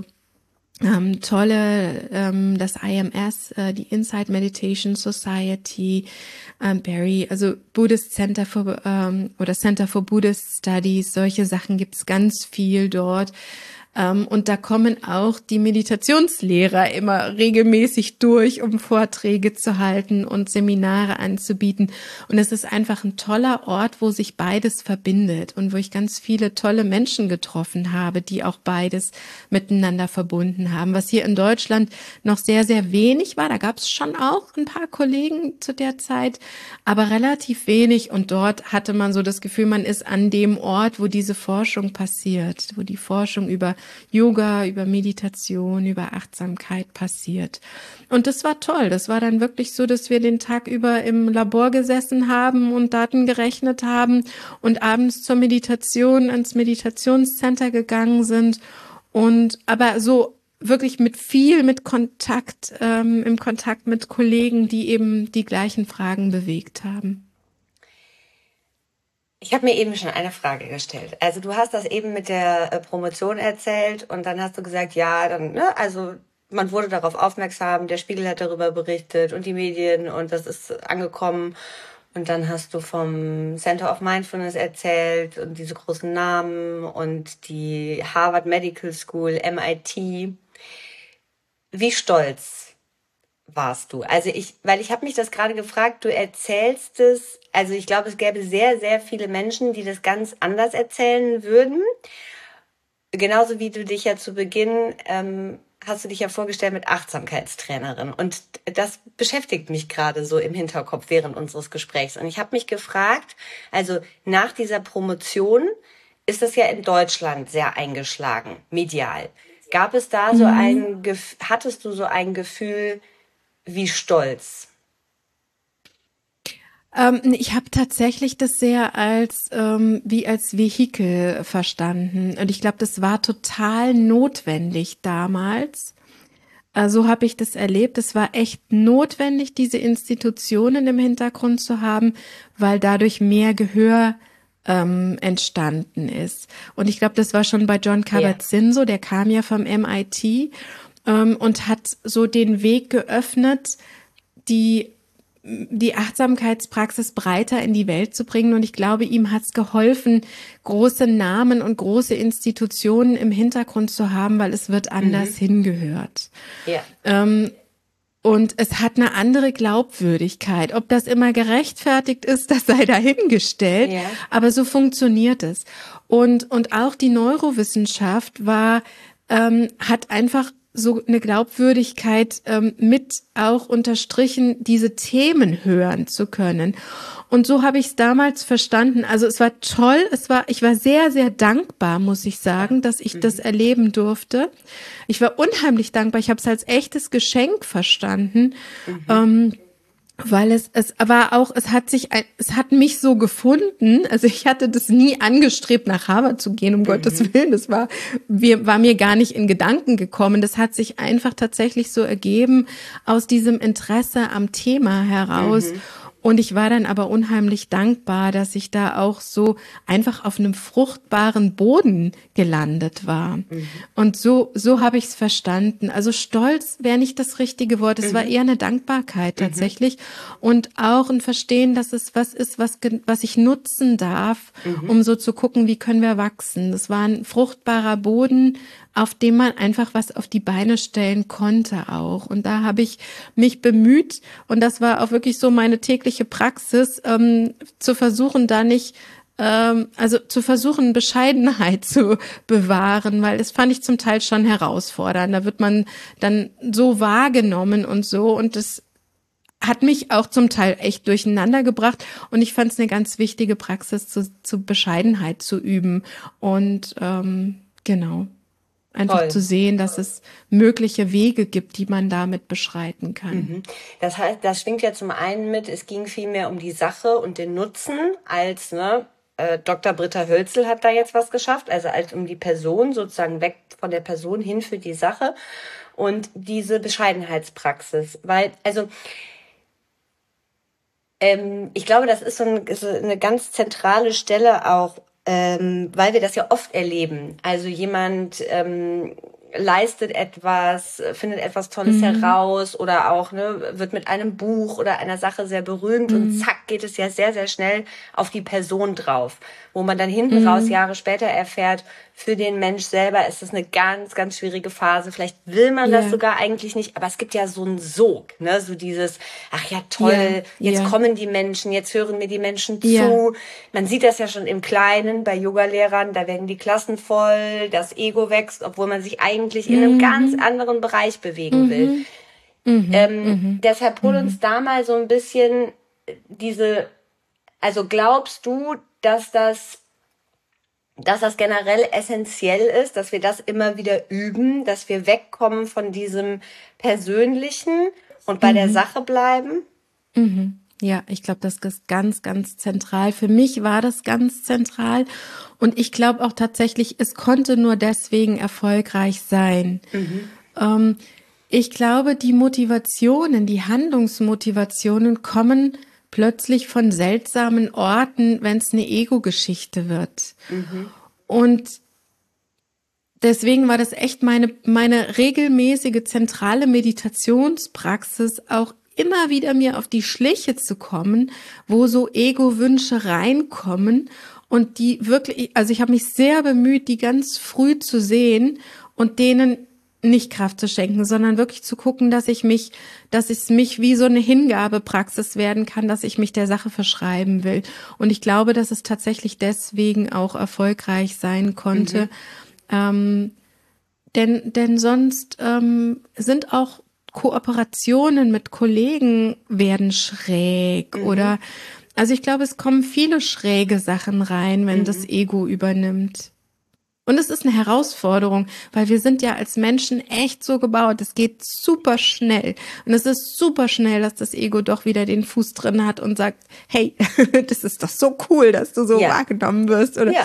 das IMS, die Insight Meditation Society, Barry, also Buddhist Center for oder Center for Buddhist Studies, solche Sachen gibt's ganz viel dort. Und da kommen auch die Meditationslehrer immer regelmäßig durch, um Vorträge zu halten und Seminare anzubieten. Und es ist einfach ein toller Ort, wo sich beides verbindet und wo ich ganz viele tolle Menschen getroffen habe, die auch beides miteinander verbunden haben. Was hier in Deutschland noch sehr, sehr wenig war. Da gab es schon auch ein paar Kollegen zu der Zeit, aber relativ wenig. Und dort hatte man so das Gefühl, man ist an dem Ort, wo diese Forschung passiert, wo die Forschung über Yoga, über Meditation, über Achtsamkeit passiert. Und das war toll. Das war dann wirklich so, dass wir den Tag über im Labor gesessen haben und Daten gerechnet haben und abends zur Meditation ins Meditationscenter gegangen sind. Und aber so wirklich mit Kontakt, im Kontakt mit Kollegen, die eben die gleichen Fragen bewegt haben. Ich habe mir eben schon eine Frage gestellt. Also du hast das eben mit der Promotion erzählt und dann hast du gesagt, ja, dann, ne, also man wurde darauf aufmerksam, der Spiegel hat darüber berichtet und die Medien und das ist angekommen. Und dann hast du vom Center of Mindfulness erzählt und diese großen Namen und die Harvard Medical School, MIT. Wie stolz warst du? Also weil ich habe mich das gerade gefragt, du erzählst es, also ich glaube, es gäbe sehr, sehr viele Menschen, die das ganz anders erzählen würden. Genauso wie du dich ja zu Beginn, hast du dich ja vorgestellt mit Achtsamkeitstrainerin. Und das beschäftigt mich gerade so im Hinterkopf während unseres Gesprächs. Und ich habe mich gefragt, also nach dieser Promotion ist das ja in Deutschland sehr eingeschlagen, medial. Gab es da hattest du so ein Gefühl, wie stolz? Ich habe tatsächlich das sehr als Vehikel verstanden. Und ich glaube, das war total notwendig damals. So habe ich das erlebt. Es war echt notwendig, diese Institutionen im Hintergrund zu haben, weil dadurch mehr Gehör entstanden ist. Und ich glaube, das war schon bei Jon Kabat-Zinn so, der kam ja vom MIT und hat so den Weg geöffnet, die Achtsamkeitspraxis breiter in die Welt zu bringen. Und ich glaube, ihm hat es geholfen, große Namen und große Institutionen im Hintergrund zu haben, weil es wird anders hingehört. Ja. Und es hat eine andere Glaubwürdigkeit. Ob das immer gerechtfertigt ist, das sei dahingestellt. Ja. Aber so funktioniert es. Und auch die Neurowissenschaft hat einfach so eine Glaubwürdigkeit mit auch unterstrichen, diese Themen hören zu können. Und so habe ich es damals verstanden. Also es war toll, ich war sehr, sehr dankbar, muss ich sagen, dass ich das erleben durfte. Ich war unheimlich dankbar. Ich habe es als echtes Geschenk verstanden. Weil es hat mich so gefunden, also ich hatte das nie angestrebt, nach Harvard zu gehen, um Gottes Willen, das war mir gar nicht in Gedanken gekommen, das hat sich einfach tatsächlich so ergeben aus diesem Interesse am Thema heraus. Und ich war dann aber unheimlich dankbar, dass ich da auch so einfach auf einem fruchtbaren Boden gelandet war. Und so habe ich es verstanden. Also stolz wäre nicht das richtige Wort. Es war eher eine Dankbarkeit tatsächlich. Und auch ein Verstehen, dass es was ist, was ich nutzen darf, um so zu gucken, wie können wir wachsen. Das war ein fruchtbarer Boden, auf dem man einfach was auf die Beine stellen konnte auch. Und da habe ich mich bemüht, und das war auch wirklich so meine tägliche Praxis, zu versuchen, da nicht also zu versuchen, Bescheidenheit zu bewahren, weil das fand ich zum Teil schon herausfordernd. Da wird man dann so wahrgenommen und so, und das hat mich auch zum Teil echt durcheinander gebracht, und ich fand es eine ganz wichtige Praxis, zu Bescheidenheit zu üben und genau, einfach Toll. zu sehen, dass es mögliche Wege gibt, die man damit beschreiten kann. Das heißt, das schwingt ja zum einen mit, es ging viel mehr um die Sache und den Nutzen als, ne, Dr. Britta Hölzel hat da jetzt was geschafft, also als um die Person, sozusagen weg von der Person hin für die Sache und diese Bescheidenheitspraxis. Weil, also ich glaube, das ist so eine ganz zentrale Stelle auch, weil wir das ja oft erleben. Also jemand leistet etwas, findet etwas Tolles heraus oder auch wird mit einem Buch oder einer Sache sehr berühmt und zack geht es ja sehr, sehr schnell auf die Person drauf, wo man dann hinten raus Jahre später erfährt, für den Mensch selber ist es eine ganz, ganz schwierige Phase. Vielleicht will man das sogar eigentlich nicht, aber es gibt ja so einen Sog, ne? So dieses, ach ja, toll, jetzt kommen die Menschen, jetzt hören mir die Menschen zu. Man sieht das ja schon im Kleinen bei Yogalehrern, da werden die Klassen voll, das Ego wächst, obwohl man sich eigentlich in einem ganz anderen Bereich bewegen will. Deshalb hol uns da mal so ein bisschen also glaubst du, dass das generell essentiell ist, dass wir das immer wieder üben, dass wir wegkommen von diesem Persönlichen und bei der Sache bleiben? Ja, ich glaube, das ist ganz, ganz zentral. Für mich war das ganz zentral, und ich glaube auch tatsächlich, es konnte nur deswegen erfolgreich sein. Ich glaube, die Motivationen, die Handlungsmotivationen kommen plötzlich von seltsamen Orten, wenn es eine Ego-Geschichte wird. Und deswegen war das echt meine regelmäßige zentrale Meditationspraxis, auch immer wieder mir auf die Schliche zu kommen, wo so Ego-Wünsche reinkommen, und die wirklich, also ich habe mich sehr bemüht, die ganz früh zu sehen und denen nicht Kraft zu schenken, sondern wirklich zu gucken, dass es mich wie so eine Hingabepraxis werden kann, dass ich mich der Sache verschreiben will. Und ich glaube, dass es tatsächlich deswegen auch erfolgreich sein konnte. Denn sonst sind auch Kooperationen mit Kollegen werden schräg oder, also ich glaube, es kommen viele schräge Sachen rein, wenn das Ego übernimmt. Und es ist eine Herausforderung, weil wir sind ja als Menschen echt so gebaut. Es geht super schnell. Und es ist super schnell, dass das Ego doch wieder den Fuß drin hat und sagt, hey, das ist doch so cool, dass du so wahrgenommen wirst. Oder,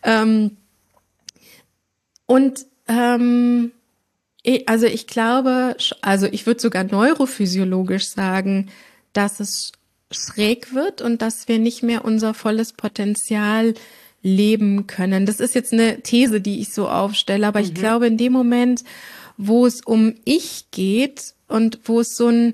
also ich glaube, also ich würde sogar neurophysiologisch sagen, dass es schräg wird und dass wir nicht mehr unser volles Potenzial leben können. Das ist jetzt eine These, die ich so aufstelle, aber ich glaube, in dem Moment, wo es um Ich geht und wo es so eine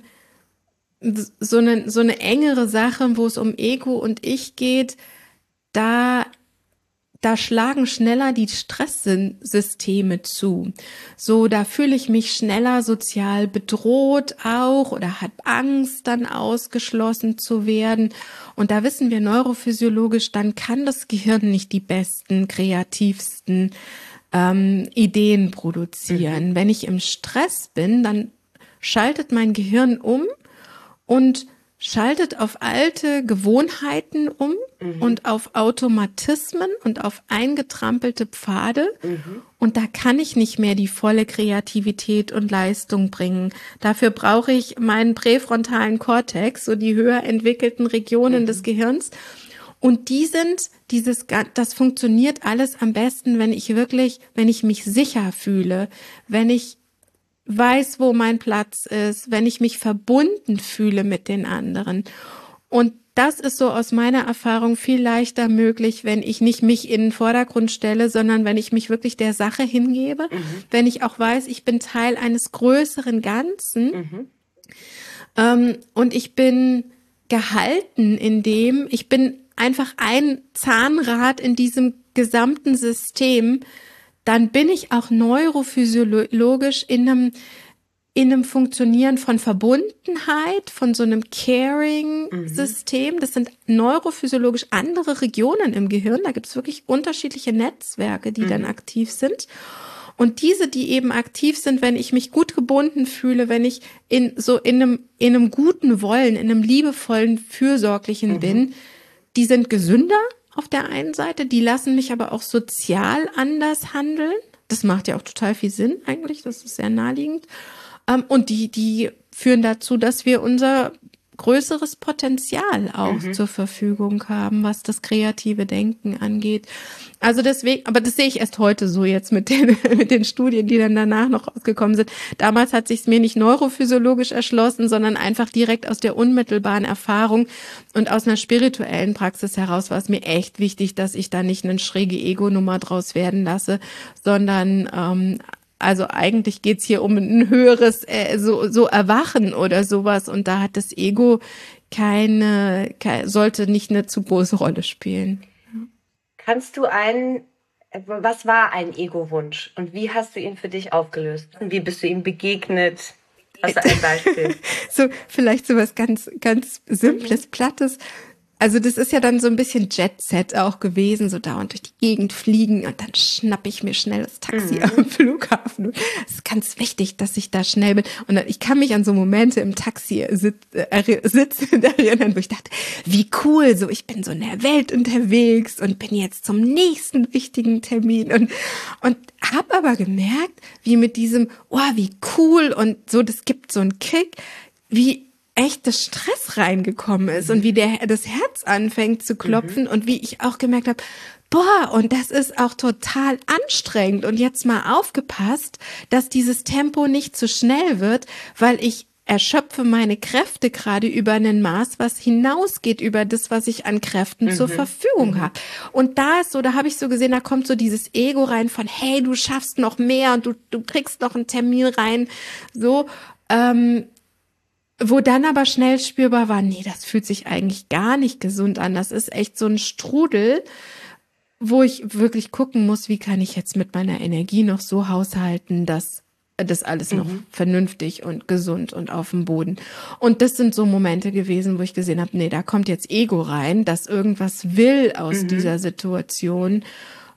engere Sache, wo es um Ego und Ich geht, da schlagen schneller die Stresssysteme zu. So, da fühle ich mich schneller sozial bedroht auch oder habe Angst, dann ausgeschlossen zu werden. Und da wissen wir neurophysiologisch, dann kann das Gehirn nicht die besten, kreativsten Ideen produzieren. Wenn ich im Stress bin, dann schaltet mein Gehirn um und schaltet auf alte Gewohnheiten um und auf Automatismen und auf eingetrampelte Pfade. Und da kann ich nicht mehr die volle Kreativität und Leistung bringen. Dafür brauche ich meinen präfrontalen Kortex, so die höher entwickelten Regionen des Gehirns. Und das funktioniert alles am besten, wenn ich mich sicher fühle, wenn ich weiß, wo mein Platz ist, wenn ich mich verbunden fühle mit den anderen. Und das ist so aus meiner Erfahrung viel leichter möglich, wenn ich nicht mich in den Vordergrund stelle, sondern wenn ich mich wirklich der Sache hingebe, wenn ich auch weiß, ich bin Teil eines größeren Ganzen. Und ich bin gehalten ich bin einfach ein Zahnrad in diesem gesamten System, dann bin ich auch neurophysiologisch in in einem Funktionieren von Verbundenheit, von so einem Caring-System. Das sind neurophysiologisch andere Regionen im Gehirn. Da gibt es wirklich unterschiedliche Netzwerke, die dann aktiv sind. Und diese, die eben aktiv sind, wenn ich mich gut gebunden fühle, wenn ich in einem guten Wollen, in einem liebevollen, fürsorglichen bin, die sind gesünder auf der einen Seite, die lassen mich aber auch sozial anders handeln. Das macht ja auch total viel Sinn eigentlich, das ist sehr naheliegend. Und die führen dazu, dass wir unser größeres Potenzial auch zur Verfügung haben, was das kreative Denken angeht. Also deswegen, aber das sehe ich erst heute so jetzt mit den Studien, die dann danach noch rausgekommen sind. Damals hat sich's mir nicht neurophysiologisch erschlossen, sondern einfach direkt aus der unmittelbaren Erfahrung und aus einer spirituellen Praxis heraus war es mir echt wichtig, dass ich da nicht eine schräge Ego-Nummer draus werden lasse, sondern also eigentlich geht's hier um ein höheres so Erwachen oder sowas und da hat das Ego sollte nicht eine zu große Rolle spielen. Kannst du was war ein Ego-Wunsch und wie hast du ihn für dich aufgelöst? Und wie bist du ihm begegnet? Hast du ein Beispiel? So, vielleicht so was ganz, ganz Simples, Plattes. Also das ist ja dann so ein bisschen Jet-Set auch gewesen, so dauernd durch die Gegend fliegen und dann schnappe ich mir schnell das Taxi am Flughafen. Es ist ganz wichtig, dass ich da schnell bin. Und ich kann mich an so Momente im Taxi sitzen erinnern, wo ich dachte, wie cool, so ich bin so in der Welt unterwegs und bin jetzt zum nächsten wichtigen Termin und habe aber gemerkt, wie mit diesem, wie cool und so, das gibt so einen Kick, wie echtes Stress reingekommen ist und wie das Herz anfängt zu klopfen und wie ich auch gemerkt habe, und das ist auch total anstrengend und jetzt mal aufgepasst, dass dieses Tempo nicht zu schnell wird, weil ich erschöpfe meine Kräfte gerade über ein Maß, was hinausgeht über das, was ich an Kräften zur Verfügung habe. Und da habe ich so gesehen, da kommt so dieses Ego rein von, hey, du schaffst noch mehr und du kriegst noch einen Termin rein, so, wo dann aber schnell spürbar war, nee, das fühlt sich eigentlich gar nicht gesund an. Das ist echt so ein Strudel, wo ich wirklich gucken muss, wie kann ich jetzt mit meiner Energie noch so haushalten, dass das alles noch vernünftig und gesund und auf dem Boden. Und das sind so Momente gewesen, wo ich gesehen habe, nee, da kommt jetzt Ego rein, das irgendwas will aus dieser Situation.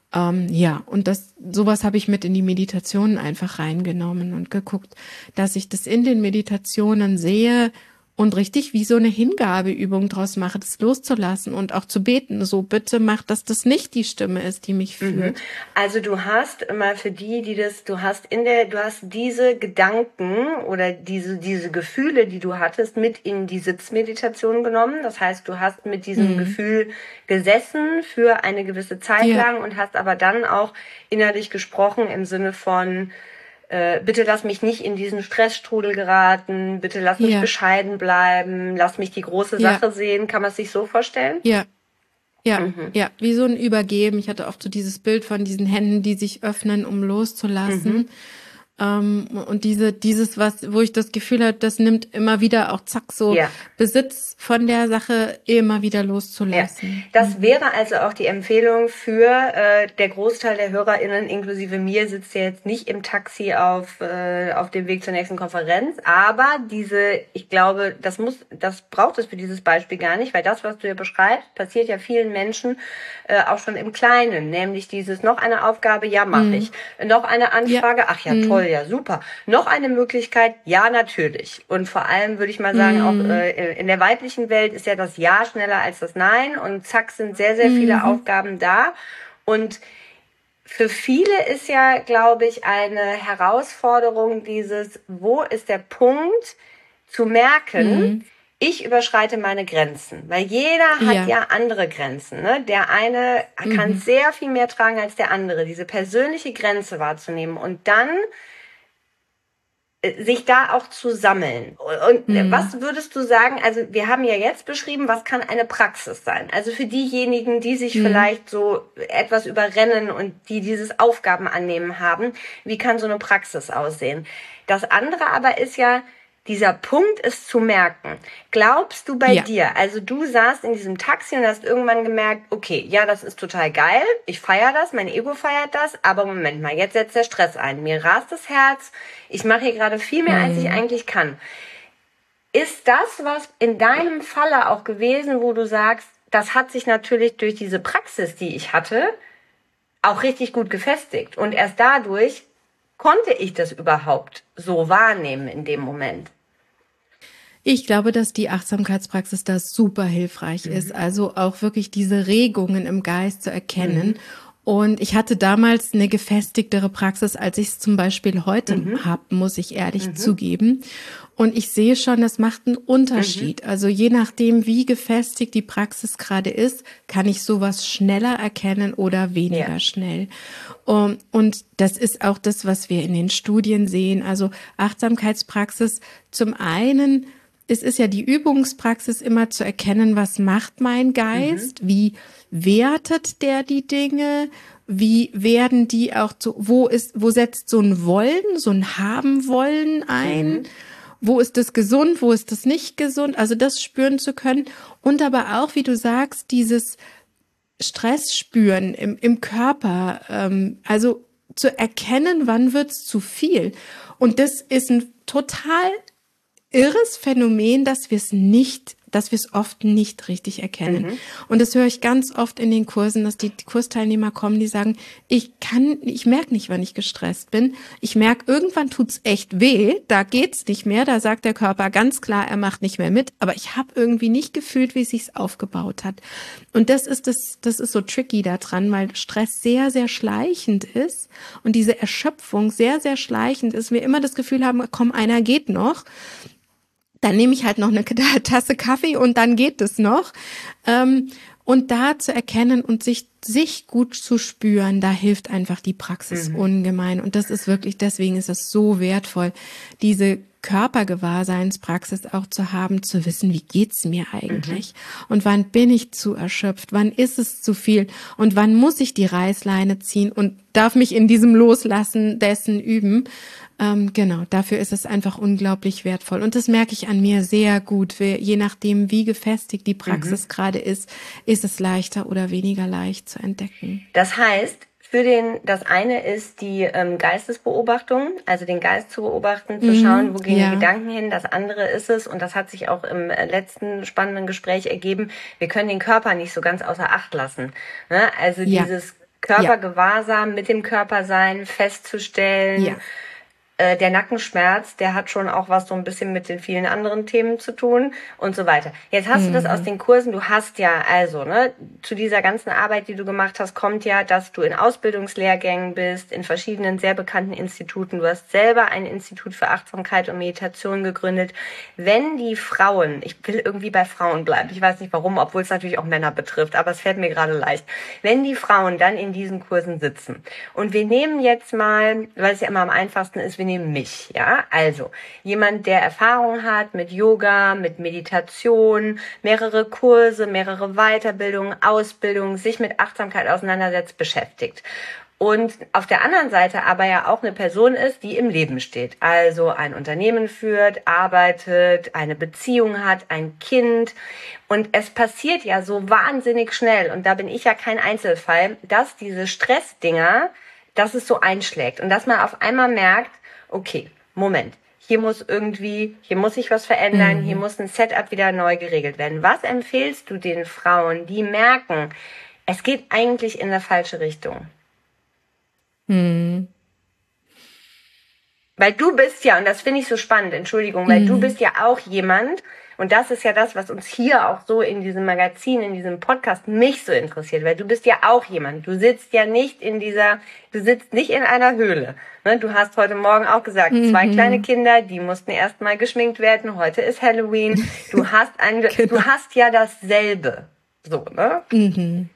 Und sowas habe ich mit in die Meditationen einfach reingenommen und geguckt, dass ich das in den Meditationen sehe und richtig wie so eine Hingabeübung draus mache, das loszulassen und auch zu beten, so bitte mach, dass das nicht die Stimme ist, die mich führt. Also du hast immer für du hast diese Gedanken oder diese Gefühle, die du hattest, mit in die Sitzmeditation genommen. Das heißt, du hast mit diesem Gefühl gesessen für eine gewisse Zeit lang und hast aber dann auch innerlich gesprochen im Sinne von bitte lass mich nicht in diesen Stressstrudel geraten, bitte lass mich bescheiden bleiben, lass mich die große Sache sehen. Kann man es sich so vorstellen? Ja, wie so ein Übergeben. Ich hatte oft so dieses Bild von diesen Händen, die sich öffnen, um loszulassen. Und dieses, wo ich das Gefühl habe, das nimmt immer wieder auch Besitz von der Sache immer wieder loszulassen. Ja. Das wäre also auch die Empfehlung für der Großteil der HörerInnen, inklusive mir, sitzt ja jetzt nicht im Taxi auf dem Weg zur nächsten Konferenz, aber ich glaube, das braucht es für dieses Beispiel gar nicht, weil das, was du ja beschreibst, passiert ja vielen Menschen auch schon im Kleinen, nämlich dieses noch eine Aufgabe, mache ich, noch eine Anfrage, ach ja, toll, ja, super. Noch eine Möglichkeit, ja, natürlich. Und vor allem würde ich mal sagen, auch in der weiblichen Welt ist ja das Ja schneller als das Nein und zack sind sehr, sehr viele Aufgaben da. Und für viele ist ja, glaube ich, eine Herausforderung wo ist der Punkt zu merken, ich überschreite meine Grenzen, weil jeder hat ja andere Grenzen. Ne? Der eine kann sehr viel mehr tragen als der andere, diese persönliche Grenze wahrzunehmen und dann sich da auch zu sammeln. Und was würdest du sagen, also wir haben ja jetzt beschrieben, was kann eine Praxis sein? Also für diejenigen, die sich vielleicht so etwas überrennen und die dieses Aufgaben annehmen haben, wie kann so eine Praxis aussehen? Das andere aber ist ja, dieser Punkt, es zu merken. Glaubst du bei dir, also du saßt in diesem Taxi und hast irgendwann gemerkt, okay, ja, das ist total geil, ich feiere das, mein Ego feiert das, aber Moment mal, jetzt setzt der Stress ein. Mir rast das Herz, ich mache hier gerade viel mehr, als ich eigentlich kann. Ist das was in deinem Falle auch gewesen, wo du sagst, das hat sich natürlich durch diese Praxis, die ich hatte, auch richtig gut gefestigt und erst dadurch konnte ich das überhaupt so wahrnehmen in dem Moment? Ich glaube, dass die Achtsamkeitspraxis da super hilfreich ist, also auch wirklich diese Regungen im Geist zu erkennen. Und ich hatte damals eine gefestigtere Praxis, als ich es zum Beispiel heute habe, muss ich ehrlich zugeben. Und ich sehe schon, das macht einen Unterschied. Also je nachdem, wie gefestigt die Praxis gerade ist, kann ich sowas schneller erkennen oder weniger schnell. Und das ist auch das, was wir in den Studien sehen. Also Achtsamkeitspraxis zum einen, es ist ja die Übungspraxis, immer zu erkennen, was macht mein Geist, wie wertet der die Dinge, wie werden die auch zu, wo setzt so ein Wollen, so ein Haben-Wollen ein, wo ist das gesund, wo ist das nicht gesund, also das spüren zu können und aber auch, wie du sagst, dieses Stress spüren im Körper, also zu erkennen, wann wird's zu viel. Und das ist ein total irres Phänomen, dass wir es oft nicht richtig erkennen. Und das höre ich ganz oft in den Kursen, dass die Kursteilnehmer kommen, die sagen, ich merke nicht, wann ich gestresst bin. Ich merke, irgendwann tut's echt weh, da geht's nicht mehr, da sagt der Körper ganz klar, er macht nicht mehr mit, aber ich habe irgendwie nicht gefühlt, wie es sich aufgebaut hat. Und das ist so tricky da dran, weil Stress sehr, sehr schleichend ist und diese Erschöpfung sehr, sehr schleichend ist. Wir immer das Gefühl haben, komm, einer geht noch. Dann nehme ich halt noch eine Tasse Kaffee und dann geht es noch. Und da zu erkennen und sich gut zu spüren, da hilft einfach die Praxis ungemein. Und das ist wirklich, deswegen ist es so wertvoll, diese Körpergewahrseinspraxis auch zu haben, zu wissen, wie geht's mir eigentlich? Und wann bin ich zu erschöpft? Wann ist es zu viel? Und wann muss ich die Reißleine ziehen und darf mich in diesem Loslassen dessen üben? Genau, dafür ist es einfach unglaublich wertvoll. Und das merke ich an mir sehr gut. Je nachdem, wie gefestigt die Praxis gerade ist es leichter oder weniger leicht zu entdecken. Das heißt, das eine ist die Geistesbeobachtung, also den Geist zu beobachten, zu schauen, wo gehen die Gedanken hin. Das andere ist es, und das hat sich auch im letzten spannenden Gespräch ergeben, wir können den Körper nicht so ganz außer Acht lassen. Ne? Also dieses Körpergewahrsam, mit dem Körper sein, festzustellen, der Nackenschmerz, der hat schon auch was so ein bisschen mit den vielen anderen Themen zu tun und so weiter. Jetzt hast du das aus den Kursen, du hast ja also, ne, zu dieser ganzen Arbeit, die du gemacht hast, kommt ja, dass du in Ausbildungslehrgängen bist, in verschiedenen sehr bekannten Instituten. Du hast selber ein Institut für Achtsamkeit und Meditation gegründet. Wenn die Frauen, ich will irgendwie bei Frauen bleiben, ich weiß nicht warum, obwohl es natürlich auch Männer betrifft, aber es fällt mir gerade leicht. Wenn die Frauen dann in diesen Kursen sitzen und wir nehmen jetzt mal, weil es ja immer am einfachsten ist, wir nehmen mich, ja, also jemand, der Erfahrung hat mit Yoga, mit Meditation, mehrere Kurse, mehrere Weiterbildungen, Ausbildungen, sich mit Achtsamkeit auseinandersetzt, beschäftigt. Und auf der anderen Seite aber ja auch eine Person ist, die im Leben steht, also ein Unternehmen führt, arbeitet, eine Beziehung hat, ein Kind. Und es passiert ja so wahnsinnig schnell, und da bin ich ja kein Einzelfall, dass diese Stressdinger, dass es so einschlägt und dass man auf einmal merkt, okay, Moment, hier muss sich was verändern, hier muss ein Setup wieder neu geregelt werden. Was empfiehlst du den Frauen, die merken, es geht eigentlich in eine falsche Richtung? Weil du bist ja, und das finde ich so spannend, Entschuldigung, weil du bist ja auch jemand, und das ist ja das, was uns hier auch so in diesem Magazin, in diesem Podcast mich so interessiert, weil du bist ja auch jemand, du sitzt nicht in einer Höhle. Ne? Du hast heute Morgen auch gesagt, 2 kleine Kinder, die mussten erstmal geschminkt werden, heute ist Halloween, du hast du hast ja dasselbe. So, ne?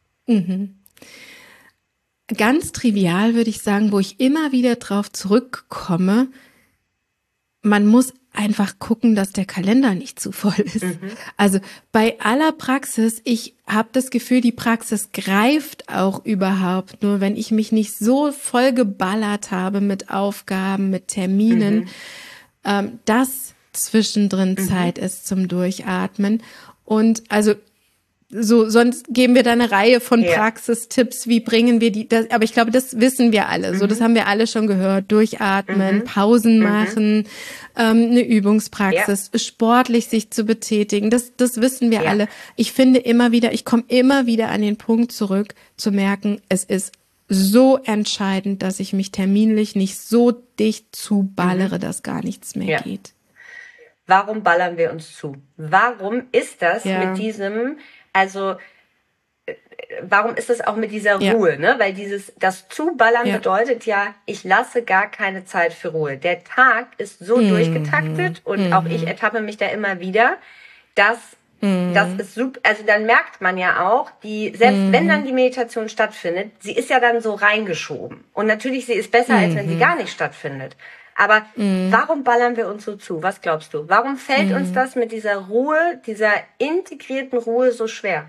Ganz trivial würde ich sagen, wo ich immer wieder drauf zurückkomme, man muss einfach gucken, dass der Kalender nicht zu voll ist. Also bei aller Praxis, ich habe das Gefühl, die Praxis greift auch überhaupt nur, wenn ich mich nicht so voll geballert habe mit Aufgaben, mit Terminen, dass zwischendrin Zeit ist zum Durchatmen. Und also so, sonst geben wir da eine Reihe von Praxistipps, wie bringen wir aber ich glaube, das wissen wir alle, so, das haben wir alle schon gehört, durchatmen, Pausen machen, eine Übungspraxis, sportlich sich zu betätigen, das wissen wir alle. Ich komme immer wieder an den Punkt zurück, zu merken, es ist so entscheidend, dass ich mich terminlich nicht so dicht zuballere, dass gar nichts mehr geht. Warum ballern wir uns zu? Warum ist das mit diesem, warum ist das auch mit dieser Ruhe, ne? Weil das Zuballern bedeutet ja, ich lasse gar keine Zeit für Ruhe. Der Tag ist so durchgetaktet und auch ich ertappe mich da immer wieder, dass das ist super. Also dann merkt man ja auch, selbst wenn dann die Meditation stattfindet, sie ist ja dann so reingeschoben. Und natürlich, sie ist besser, als wenn sie gar nicht stattfindet. Aber warum ballern wir uns so zu? Was glaubst du? Warum fällt uns das mit dieser Ruhe, dieser integrierten Ruhe so schwer?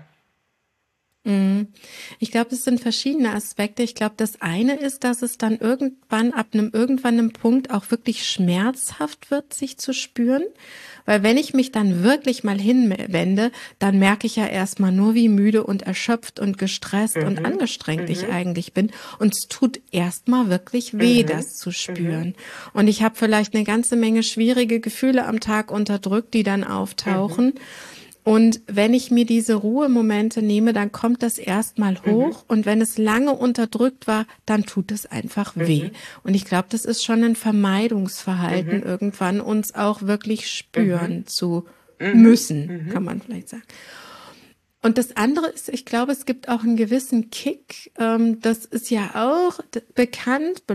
Ich glaube, es sind verschiedene Aspekte. Ich glaube, das eine ist, dass es dann irgendwann einem Punkt auch wirklich schmerzhaft wird, sich zu spüren. Weil wenn ich mich dann wirklich mal hinwende, dann merke ich ja erstmal nur, wie müde und erschöpft und gestresst und angestrengt ich eigentlich bin. Und es tut erstmal wirklich weh, das zu spüren. Und ich habe vielleicht eine ganze Menge schwierige Gefühle am Tag unterdrückt, die dann auftauchen. Und wenn ich mir diese Ruhemomente nehme, dann kommt das erstmal hoch. Und wenn es lange unterdrückt war, dann tut es einfach weh. Und ich glaube, das ist schon ein Vermeidungsverhalten irgendwann, uns auch wirklich spüren zu müssen, kann man vielleicht sagen. Und das andere ist, ich glaube, es gibt auch einen gewissen Kick. Das ist ja auch bekannt.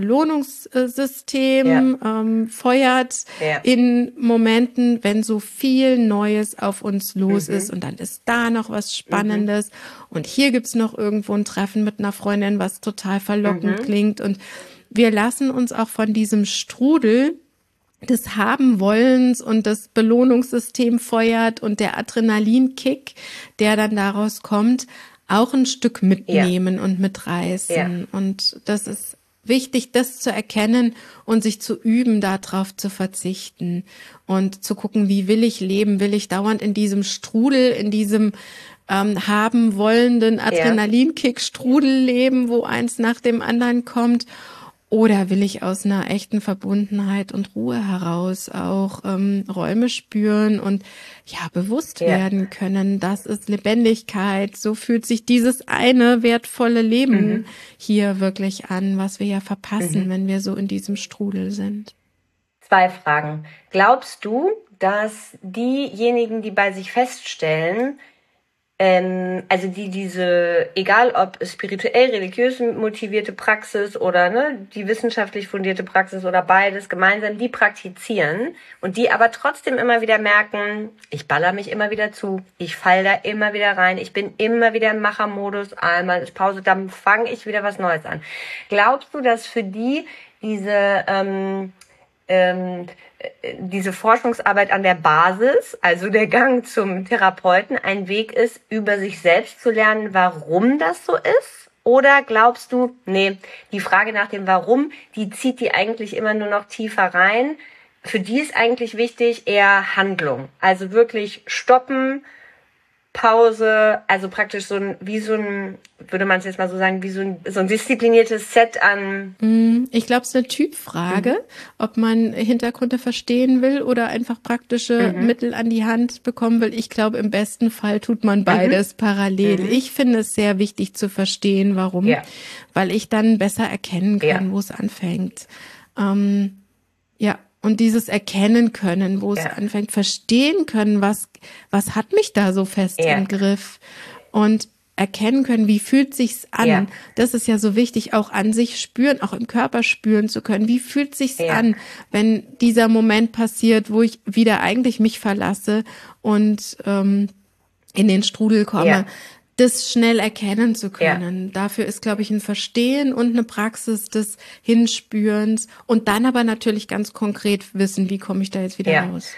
Belohnungssystem feuert in Momenten, wenn so viel Neues auf uns los ist. Und dann ist da noch was Spannendes. Und hier gibt's noch irgendwo ein Treffen mit einer Freundin, was total verlockend klingt. Und wir lassen uns auch von diesem Strudel des Haben-Wollens und das Belohnungssystem feuert und der Adrenalinkick, der dann daraus kommt, auch ein Stück mitnehmen und mitreißen. Und das ist wichtig, das zu erkennen und sich zu üben, darauf zu verzichten und zu gucken, wie will ich leben? Will ich dauernd in diesem Strudel, in diesem haben wollenden Adrenalinkick-Strudel leben, wo eins nach dem anderen kommt? Oder will ich aus einer echten Verbundenheit und Ruhe heraus auch Räume spüren und bewusst werden können, das ist Lebendigkeit, so fühlt sich dieses eine wertvolle Leben hier wirklich an, was wir ja verpassen, wenn wir so in diesem Strudel sind. 2 Fragen. Glaubst du, dass diejenigen, die bei sich feststellen, also egal ob spirituell, religiös motivierte Praxis oder die wissenschaftlich fundierte Praxis oder beides gemeinsam, die praktizieren und die aber trotzdem immer wieder merken, ich baller mich immer wieder zu, ich fall da immer wieder rein, ich bin immer wieder im Machermodus, einmal ist Pause, dann fange ich wieder was Neues an. Glaubst du, dass für die diese Forschungsarbeit an der Basis, also der Gang zum Therapeuten, ein Weg ist, über sich selbst zu lernen, warum das so ist? Oder glaubst du, nee, die Frage nach dem Warum, die zieht die eigentlich immer nur noch tiefer rein? Für die ist eigentlich wichtig eher Handlung. Also wirklich stoppen, Pause, also praktisch würde man es jetzt mal so sagen, wie so ein diszipliniertes Set an... Ich glaube, es ist eine Typfrage, ob man Hintergründe verstehen will oder einfach praktische Mittel an die Hand bekommen will. Ich glaube, im besten Fall tut man beides parallel. Ich finde es sehr wichtig zu verstehen, warum, weil ich dann besser erkennen kann, wo es anfängt. Und dieses Erkennen können, wo es anfängt, verstehen können, was hat mich da so fest im Griff und erkennen können, wie fühlt sich's an. Ja. Das ist ja so wichtig, auch an sich spüren, auch im Körper spüren zu können. Wie fühlt sich's an, wenn dieser Moment passiert, wo ich wieder eigentlich mich verlasse und in den Strudel komme. Ja. Das schnell erkennen zu können. Ja. Dafür ist, glaube ich, ein Verstehen und eine Praxis des Hinspürens und dann aber natürlich ganz konkret wissen, wie komme ich da jetzt wieder raus.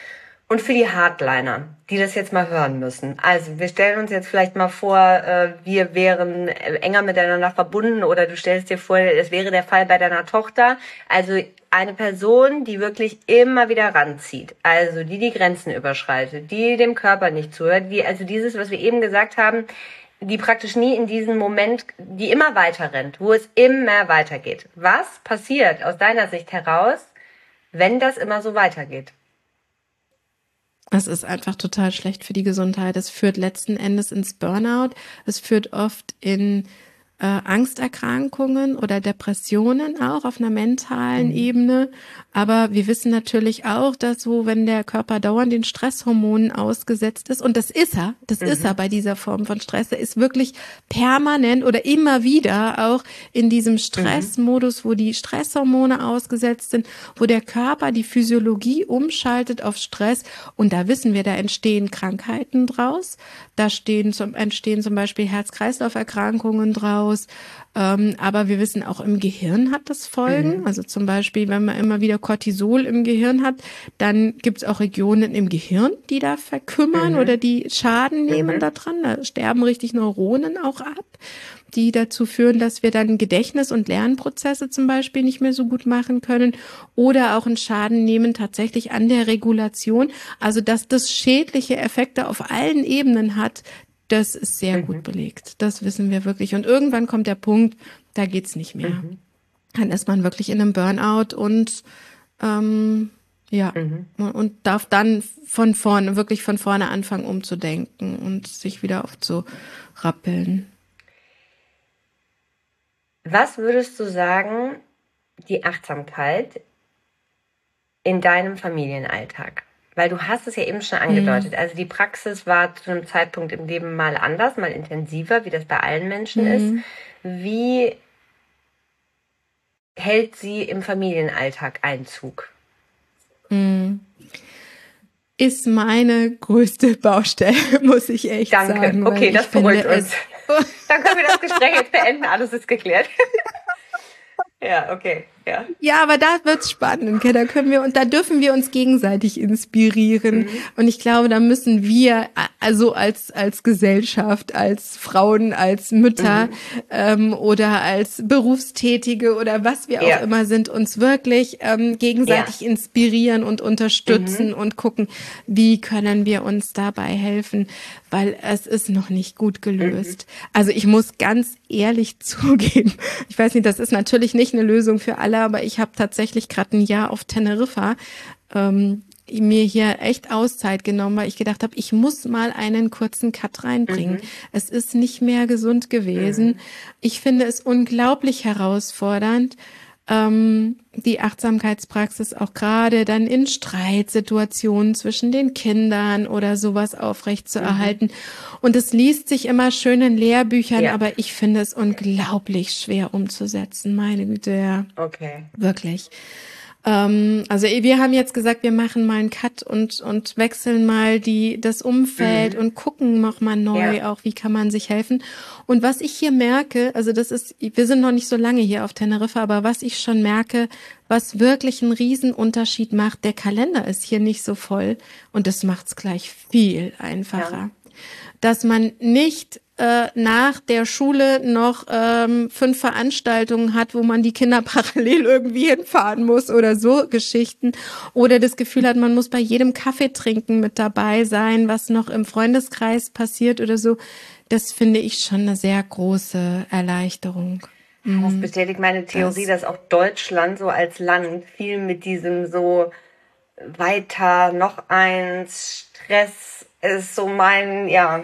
Und für die Hardliner, die das jetzt mal hören müssen. Also wir stellen uns jetzt vielleicht mal vor, wir wären enger miteinander verbunden oder du stellst dir vor, es wäre der Fall bei deiner Tochter. Also eine Person, die wirklich immer wieder ranzieht, also die Grenzen überschreitet, die dem Körper nicht zuhört, also dieses, was wir eben gesagt haben, die praktisch nie in diesen Moment, die immer weiter rennt, wo es immer weitergeht. Was passiert aus deiner Sicht heraus, wenn das immer so weitergeht? Es ist einfach total schlecht für die Gesundheit. Es führt letzten Endes ins Burnout. Es führt oft in Angsterkrankungen oder Depressionen auch auf einer mentalen Ebene. Aber wir wissen natürlich auch, dass so, wenn der Körper dauernd den Stresshormonen ausgesetzt ist, und das ist er bei dieser Form von Stress, er ist wirklich permanent oder immer wieder auch in diesem Stressmodus, wo die Stresshormone ausgesetzt sind, wo der Körper die Physiologie umschaltet auf Stress. Und da wissen wir, da entstehen Krankheiten draus. Da entstehen zum Beispiel Herz-Kreislauf-Erkrankungen draus. Aber wir wissen auch, im Gehirn hat das Folgen. Also zum Beispiel, wenn man immer wieder Cortisol im Gehirn hat, dann gibt es auch Regionen im Gehirn, die da verkümmern oder die Schaden nehmen daran. Da sterben richtig Neuronen auch ab, die dazu führen, dass wir dann Gedächtnis- und Lernprozesse zum Beispiel nicht mehr so gut machen können oder auch einen Schaden nehmen tatsächlich an der Regulation. Also dass das schädliche Effekte auf allen Ebenen hat, das ist sehr gut belegt. Das wissen wir wirklich. Und irgendwann kommt der Punkt, da geht's nicht mehr. Dann ist man wirklich in einem Burnout und und darf dann wirklich von vorne anfangen umzudenken und sich wieder aufzurappeln. Was würdest du sagen, die Achtsamkeit in deinem Familienalltag? Weil du hast es ja eben schon angedeutet. Also die Praxis war zu einem Zeitpunkt im Leben mal anders, mal intensiver, wie das bei allen Menschen ist. Wie hält sie im Familienalltag Einzug? Ist meine größte Baustelle, muss ich echt sagen. Danke, okay, das beruhigt uns. Dann können wir das Gespräch jetzt beenden, alles ist geklärt. Ja, okay, ja. Ja, aber da wird's spannend, da da dürfen wir uns gegenseitig inspirieren. Und ich glaube, da müssen wir, also als Gesellschaft, als Frauen, als Mütter, oder als Berufstätige oder was wir auch immer sind, uns wirklich, gegenseitig inspirieren und unterstützen und gucken, wie können wir uns dabei helfen, weil es ist noch nicht gut gelöst. Also ich muss ganz ehrlich zugeben, ich weiß nicht, das ist natürlich nicht eine Lösung für alle, aber ich habe tatsächlich gerade ein Jahr auf Teneriffa mir hier echt Auszeit genommen, weil ich gedacht habe, ich muss mal einen kurzen Cut reinbringen. Es ist nicht mehr gesund gewesen. Ich finde es unglaublich herausfordernd, die Achtsamkeitspraxis auch gerade dann in Streitsituationen zwischen den Kindern oder sowas aufrechtzuerhalten. Und es liest sich immer schön in Lehrbüchern, aber ich finde es unglaublich schwer umzusetzen. Meine Güte, ja. Okay. Wirklich. Also wir haben jetzt gesagt, wir machen mal einen Cut und wechseln mal das Umfeld und gucken noch mal neu auch, wie kann man sich helfen. Und was ich hier merke, also wir sind noch nicht so lange hier auf Teneriffa, aber was ich schon merke, was wirklich einen Riesenunterschied macht, der Kalender ist hier nicht so voll und das macht's gleich viel einfacher. Ja. Dass man nicht nach der Schule noch 5 Veranstaltungen hat, wo man die Kinder parallel irgendwie hinfahren muss oder so Geschichten. Oder das Gefühl hat, man muss bei jedem Kaffeetrinken mit dabei sein, was noch im Freundeskreis passiert oder so. Das finde ich schon eine sehr große Erleichterung. Das bestätigt meine Theorie, dass auch Deutschland so als Land viel mit diesem so weiter, noch eins, Stress ist so mein, ja.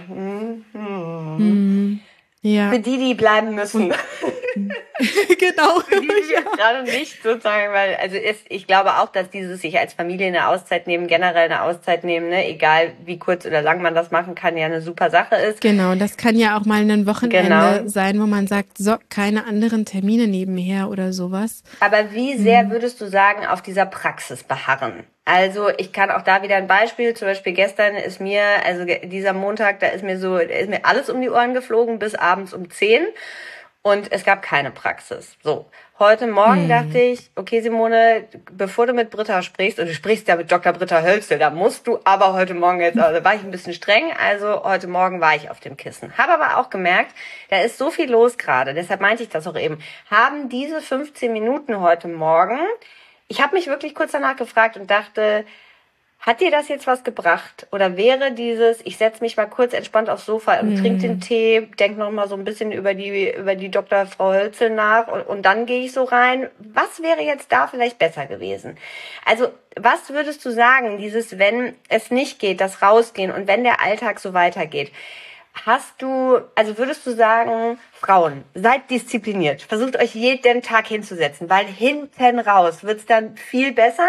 Für die bleiben müssen. Genau. Für die gerade nicht sozusagen, weil, also ich glaube auch, dass dieses sich als Familie eine Auszeit nehmen, generell eine Auszeit nehmen, ne, egal wie kurz oder lang man das machen kann, ja eine super Sache ist. Genau, das kann ja auch mal ein Wochenende sein, wo man sagt, so, keine anderen Termine nebenher oder sowas. Aber wie sehr würdest du sagen, auf dieser Praxis beharren? Also ich kann auch da wieder ein Beispiel, zum Beispiel gestern ist mir, also dieser Montag, da ist mir alles um die Ohren geflogen bis abends um 10. und es gab keine Praxis. So, heute Morgen dachte ich, okay Simone, bevor du mit Britta sprichst, und du sprichst ja mit Dr. Britta Hölzel, da musst du aber heute Morgen jetzt, also war ich ein bisschen streng, also heute Morgen war ich auf dem Kissen. Habe aber auch gemerkt, da ist so viel los gerade, deshalb meinte ich das auch eben, haben diese 15 Minuten heute Morgen, ich habe mich wirklich kurz danach gefragt und dachte, hat dir das jetzt was gebracht? Oder wäre dieses, ich setze mich mal kurz entspannt aufs Sofa und trinke den Tee, denke noch mal so ein bisschen über die Dr. Frau Hölzel nach und dann gehe ich so rein. Was wäre jetzt da vielleicht besser gewesen? Also, was würdest du sagen, dieses, wenn es nicht geht, das Rausgehen und wenn der Alltag so weitergeht? Würdest du sagen, Frauen, seid diszipliniert, versucht euch jeden Tag hinzusetzen, weil hinten raus wird's dann viel besser?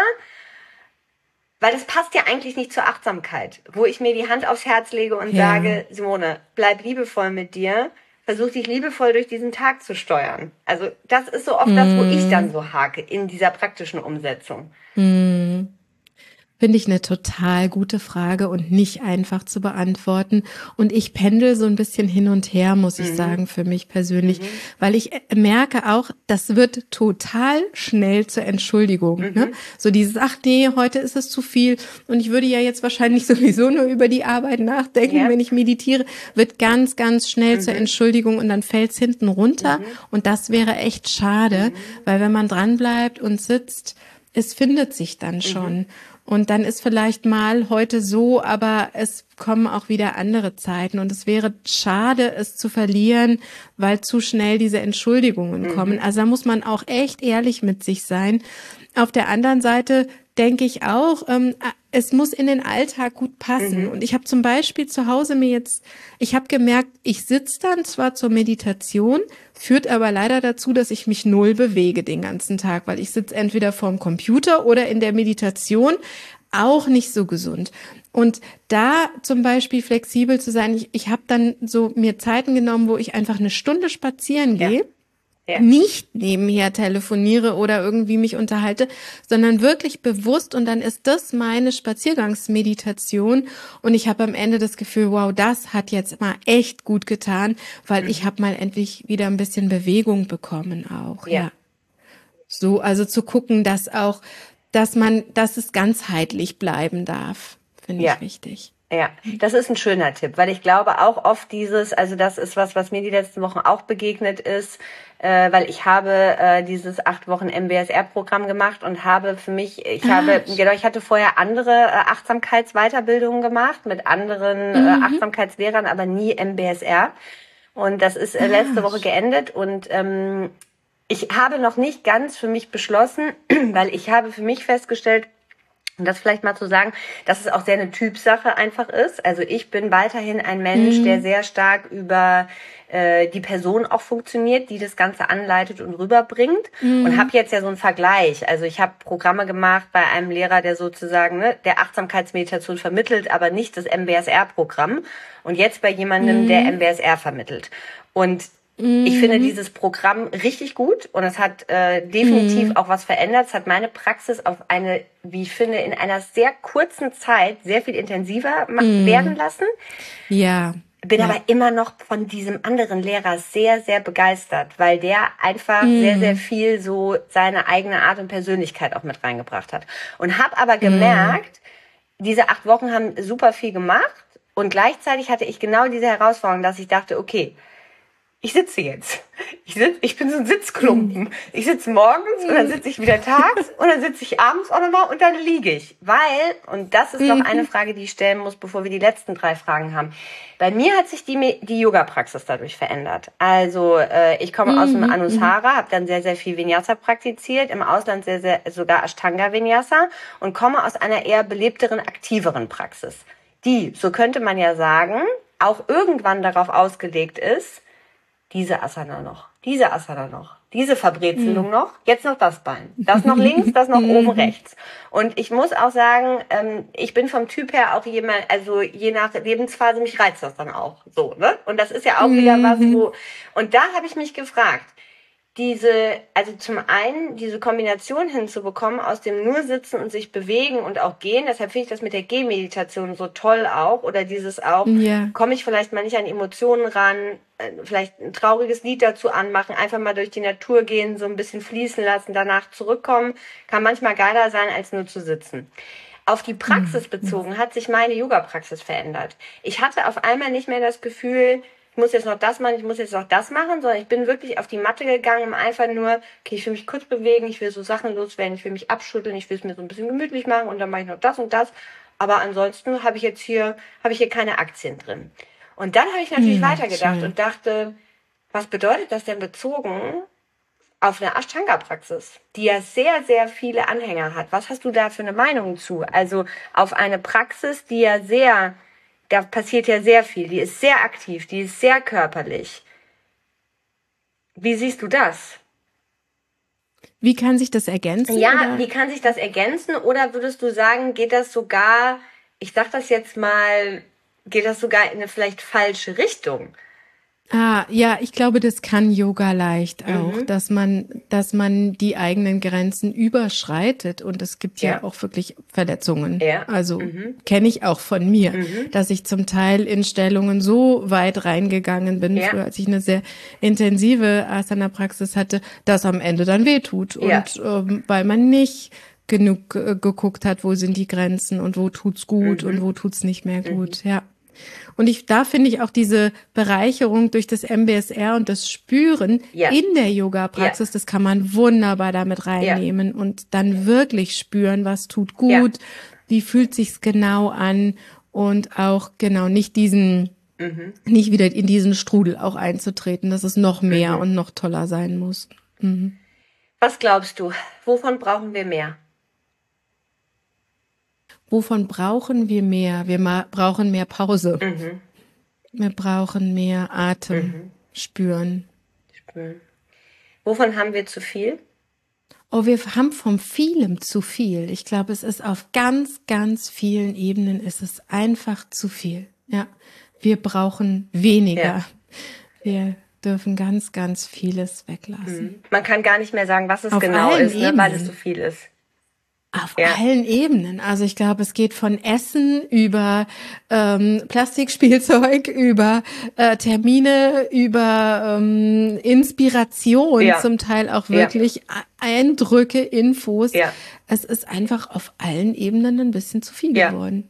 Weil das passt ja eigentlich nicht zur Achtsamkeit, wo ich mir die Hand aufs Herz lege und sage, Simone, bleib liebevoll mit dir, versuch dich liebevoll durch diesen Tag zu steuern. Also das ist so oft das, wo ich dann so hake in dieser praktischen Umsetzung. Finde ich eine total gute Frage und nicht einfach zu beantworten. Und ich pendel so ein bisschen hin und her, muss ich sagen, für mich persönlich, weil ich merke auch, das wird total schnell zur Entschuldigung. Ne? So dieses, ach nee, heute ist es zu viel und ich würde ja jetzt wahrscheinlich sowieso nur über die Arbeit nachdenken, wenn ich meditiere, wird ganz, ganz schnell zur Entschuldigung und dann fällt's hinten runter. Und das wäre echt schade, weil wenn man dranbleibt und sitzt, es findet sich dann schon. Und dann ist vielleicht mal heute so, aber es kommen auch wieder andere Zeiten. Und es wäre schade, es zu verlieren, weil zu schnell diese Entschuldigungen kommen. Also da muss man auch echt ehrlich mit sich sein. Auf der anderen Seite denke ich auch, es muss in den Alltag gut passen. Und ich habe zum Beispiel zu Hause ich habe gemerkt, ich sitze dann zwar zur Meditation, führt aber leider dazu, dass ich mich null bewege den ganzen Tag, weil ich sitze entweder vorm Computer oder in der Meditation, auch nicht so gesund. Und da zum Beispiel flexibel zu sein, ich habe dann so mir Zeiten genommen, wo ich einfach eine Stunde spazieren gehe. Ja. Nicht nebenher telefoniere oder irgendwie mich unterhalte, sondern wirklich bewusst, und dann ist das meine Spaziergangsmeditation und ich habe am Ende das Gefühl, wow, das hat jetzt mal echt gut getan, weil ich habe mal endlich wieder ein bisschen Bewegung bekommen auch. Ja. So, also zu gucken, dass es ganzheitlich bleiben darf, finde ich wichtig. Ja, das ist ein schöner Tipp, weil ich glaube auch oft das ist was mir die letzten Wochen auch begegnet ist, weil ich habe dieses 8 Wochen MBSR-Programm gemacht und habe für mich, ich hatte vorher andere Achtsamkeitsweiterbildungen gemacht mit anderen Achtsamkeitslehrern, aber nie MBSR. Und das ist letzte Woche geendet und ich habe noch nicht ganz für mich beschlossen, weil ich habe für mich festgestellt, und das vielleicht mal zu sagen, dass es auch sehr eine Typsache einfach ist. Also ich bin weiterhin ein Mensch, der sehr stark über die Person auch funktioniert, die das Ganze anleitet und rüberbringt. Und habe jetzt ja so einen Vergleich. Also ich habe Programme gemacht bei einem Lehrer, der sozusagen der Achtsamkeitsmeditation vermittelt, aber nicht das MBSR-Programm. Und jetzt bei jemandem, der MBSR vermittelt. Und ich finde dieses Programm richtig gut und es hat definitiv auch was verändert. Es hat meine Praxis auf eine, wie ich finde, in einer sehr kurzen Zeit sehr viel intensiver werden lassen. Ja. Bin aber immer noch von diesem anderen Lehrer sehr, sehr begeistert, weil der einfach sehr, sehr viel so seine eigene Art und Persönlichkeit auch mit reingebracht hat. Und habe aber gemerkt, diese 8 Wochen haben super viel gemacht und gleichzeitig hatte ich genau diese Herausforderung, dass ich dachte, okay, ich sitze jetzt. Ich bin so ein Sitzklumpen. Ich sitze morgens und dann sitze ich wieder tags und dann sitze ich abends auch nochmal und dann liege ich. Weil, und das ist noch eine Frage, die ich stellen muss, bevor wir die letzten 3 Fragen haben. Bei mir hat sich die Yoga-Praxis dadurch verändert. Also ich komme aus dem Anusara, habe dann sehr, sehr viel Vinyasa praktiziert, im Ausland sehr, sehr sogar Ashtanga Vinyasa und komme aus einer eher belebteren, aktiveren Praxis, die, so könnte man ja sagen, auch irgendwann darauf ausgelegt ist, diese Asana noch, diese Verbrezelung noch, jetzt noch das Bein, das noch links, das noch oben rechts. Und ich muss auch sagen, ich bin vom Typ her auch jemand, also je nach Lebensphase, mich reizt das dann auch so, ne? Und das ist ja auch wieder was, und da habe ich mich gefragt, also zum einen diese Kombination hinzubekommen aus dem nur sitzen und sich bewegen und auch gehen. Deshalb finde ich das mit der Gehmeditation so toll auch. Oder dieses auch, komme ich vielleicht mal nicht an Emotionen ran, vielleicht ein trauriges Lied dazu anmachen, einfach mal durch die Natur gehen, so ein bisschen fließen lassen, danach zurückkommen. Kann manchmal geiler sein, als nur zu sitzen. Auf die Praxis bezogen hat sich meine Yoga-Praxis verändert. Ich hatte auf einmal nicht mehr das Gefühl, ich muss jetzt noch das machen, ich muss jetzt noch das machen, sondern ich bin wirklich auf die Matte gegangen, um einfach nur, okay, ich will mich kurz bewegen, ich will so Sachen loswerden, ich will mich abschütteln, ich will es mir so ein bisschen gemütlich machen und dann mache ich noch das und das. Aber ansonsten habe ich hier keine Aktien drin. Und dann habe ich natürlich weitergedacht und dachte, was bedeutet das denn bezogen auf eine Ashtanga-Praxis, die ja sehr, sehr viele Anhänger hat? Was hast du da für eine Meinung zu? Also auf eine Praxis, die ja da passiert ja sehr viel, die ist sehr aktiv, die ist sehr körperlich. Wie siehst du das? Wie kann sich das ergänzen? Ja, oder? Wie kann sich das ergänzen? Oder würdest du sagen, geht das sogar, ich sag das jetzt mal, geht das sogar in eine vielleicht falsche Richtung? Ja, ich glaube, das kann Yoga leicht auch, dass man die eigenen Grenzen überschreitet und es gibt ja auch wirklich Verletzungen. Ja. Also kenne ich auch von mir, dass ich zum Teil in Stellungen so weit reingegangen bin, früher, als ich eine sehr intensive Asana-Praxis hatte, dass am Ende dann wehtut und weil man nicht genug geguckt hat, wo sind die Grenzen und wo tut's gut und wo tut's nicht mehr gut, ja. Und da finde ich auch diese Bereicherung durch das MBSR und das Spüren in der Yoga-Praxis, das kann man wunderbar damit reinnehmen und dann wirklich spüren, was tut gut, wie fühlt sich's genau an und auch genau nicht nicht wieder in diesen Strudel auch einzutreten, dass es noch mehr und noch toller sein muss. Was glaubst du, wovon brauchen wir mehr? Wovon brauchen wir mehr? Wir brauchen mehr Pause. Wir brauchen mehr Atem. Spüren. Wovon haben wir zu viel? Oh, wir haben von vielem zu viel. Ich glaube, es ist auf ganz, ganz vielen Ebenen ist es einfach zu viel. Ja, wir brauchen weniger. Ja. Wir dürfen ganz, ganz vieles weglassen. Man kann gar nicht mehr sagen, was es auf genau ist, ne, weil es zu viel ist. Auf allen Ebenen. Also ich glaube, es geht von Essen über Plastikspielzeug, über Termine, über Inspiration, zum Teil auch wirklich Eindrücke, Infos. Ja. Es ist einfach auf allen Ebenen ein bisschen zu viel geworden.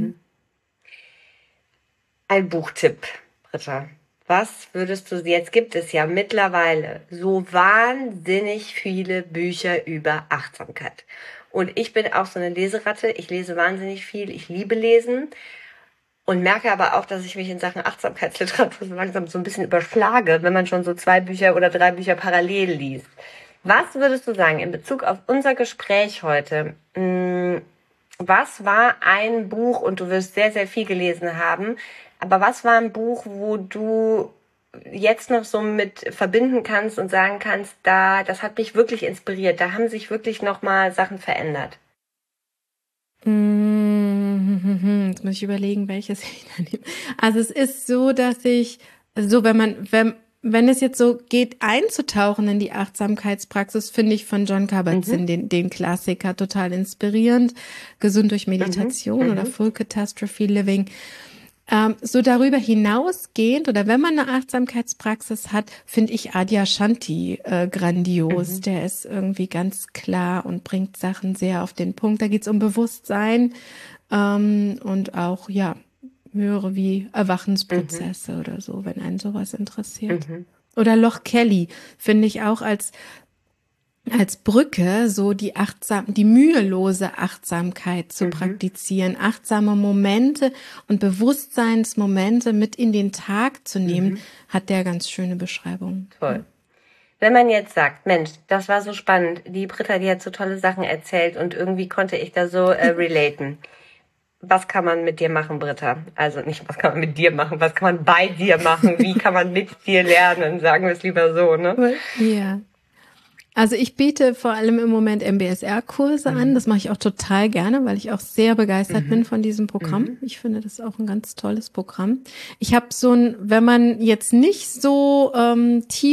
Ein Buchtipp, Britta. Was würdest du, jetzt gibt es ja mittlerweile so wahnsinnig viele Bücher über Achtsamkeit. Und ich bin auch so eine Leseratte. Ich lese wahnsinnig viel. Ich liebe Lesen. Und merke aber auch, dass ich mich in Sachen Achtsamkeitsliteratur so langsam so ein bisschen überschlage, wenn man schon so 2 Bücher oder 3 Bücher parallel liest. Was würdest du sagen in Bezug auf unser Gespräch heute? Was war ein Buch, und du wirst sehr, sehr viel gelesen haben, aber was war ein Buch, wo du jetzt noch so mit verbinden kannst und sagen kannst, das hat mich wirklich inspiriert, da haben sich wirklich nochmal Sachen verändert? Jetzt muss ich überlegen, welches ich da nehme. Also es ist so, dass wenn es jetzt so geht, einzutauchen in die Achtsamkeitspraxis, finde ich von Jon Kabat-Zinn den Klassiker total inspirierend. Gesund durch Meditation oder Full Catastrophe Living. So darüber hinausgehend oder wenn man eine Achtsamkeitspraxis hat, finde ich Adyashanti grandios. Der ist irgendwie ganz klar und bringt Sachen sehr auf den Punkt. Da geht's um Bewusstsein und auch höhere wie Erwachensprozesse oder so, wenn einen sowas interessiert. Oder Loch Kelly finde ich auch als Brücke so die mühelose Achtsamkeit zu praktizieren, achtsame Momente und Bewusstseinsmomente mit in den Tag zu nehmen, hat der ganz schöne Beschreibungen. Toll. Wenn man jetzt sagt, Mensch, das war so spannend, die Britta, die hat so tolle Sachen erzählt und irgendwie konnte ich da so relaten. Was kann man mit dir machen, Britta? Also nicht, was kann man mit dir machen, was kann man bei dir machen? Wie kann man mit dir lernen? Sagen wir es lieber so, ne? Ja. Also ich biete vor allem im Moment MBSR-Kurse an. Das mache ich auch total gerne, weil ich auch sehr begeistert bin von diesem Programm. Ich finde das auch ein ganz tolles Programm. Ich habe wenn man jetzt nicht so tief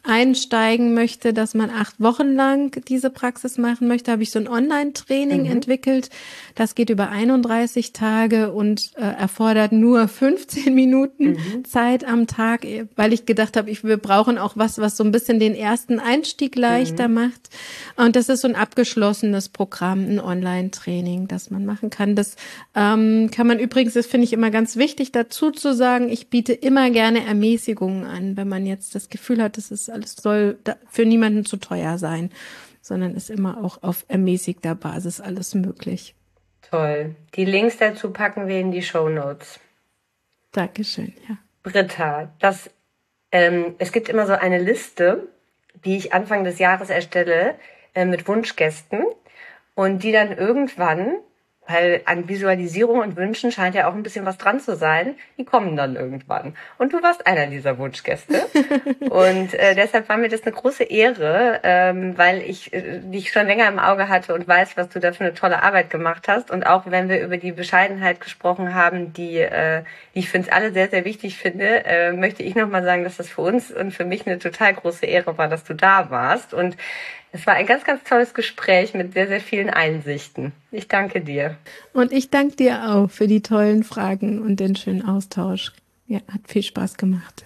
einsteigen möchte, dass man 8 Wochen lang diese Praxis machen möchte, habe ich so ein Online-Training entwickelt. Das geht über 31 Tage und erfordert nur 15 Minuten Zeit am Tag, weil ich gedacht habe, wir brauchen auch was so ein bisschen den ersten Einstieg leichter macht. Und das ist so ein abgeschlossenes Programm, ein Online-Training, das man machen kann. Das kann man übrigens, das finde ich immer ganz wichtig dazu zu sagen, ich biete immer gerne Ermäßigungen an, wenn man jetzt das Gefühl hat, das ist alles soll für niemanden zu teuer sein, sondern ist immer auch auf ermäßigter Basis alles möglich. Toll. Die Links dazu packen wir in die Shownotes. Dankeschön, ja. Britta, es gibt immer so eine Liste, die ich Anfang des Jahres erstelle, mit Wunschgästen und die dann irgendwann, weil an Visualisierung und Wünschen scheint ja auch ein bisschen was dran zu sein, die kommen dann irgendwann. Und du warst einer dieser Wunschgäste. Und deshalb war mir das eine große Ehre, weil ich dich schon länger im Auge hatte und weiß, was du da für eine tolle Arbeit gemacht hast. Und auch wenn wir über die Bescheidenheit gesprochen haben, die ich für uns alle sehr, sehr wichtig finde, möchte ich nochmal sagen, dass das für uns und für mich eine total große Ehre war, dass du da warst. Und es war ein ganz, ganz tolles Gespräch mit sehr, sehr vielen Einsichten. Ich danke dir. Und ich danke dir auch für die tollen Fragen und den schönen Austausch. Ja, hat viel Spaß gemacht.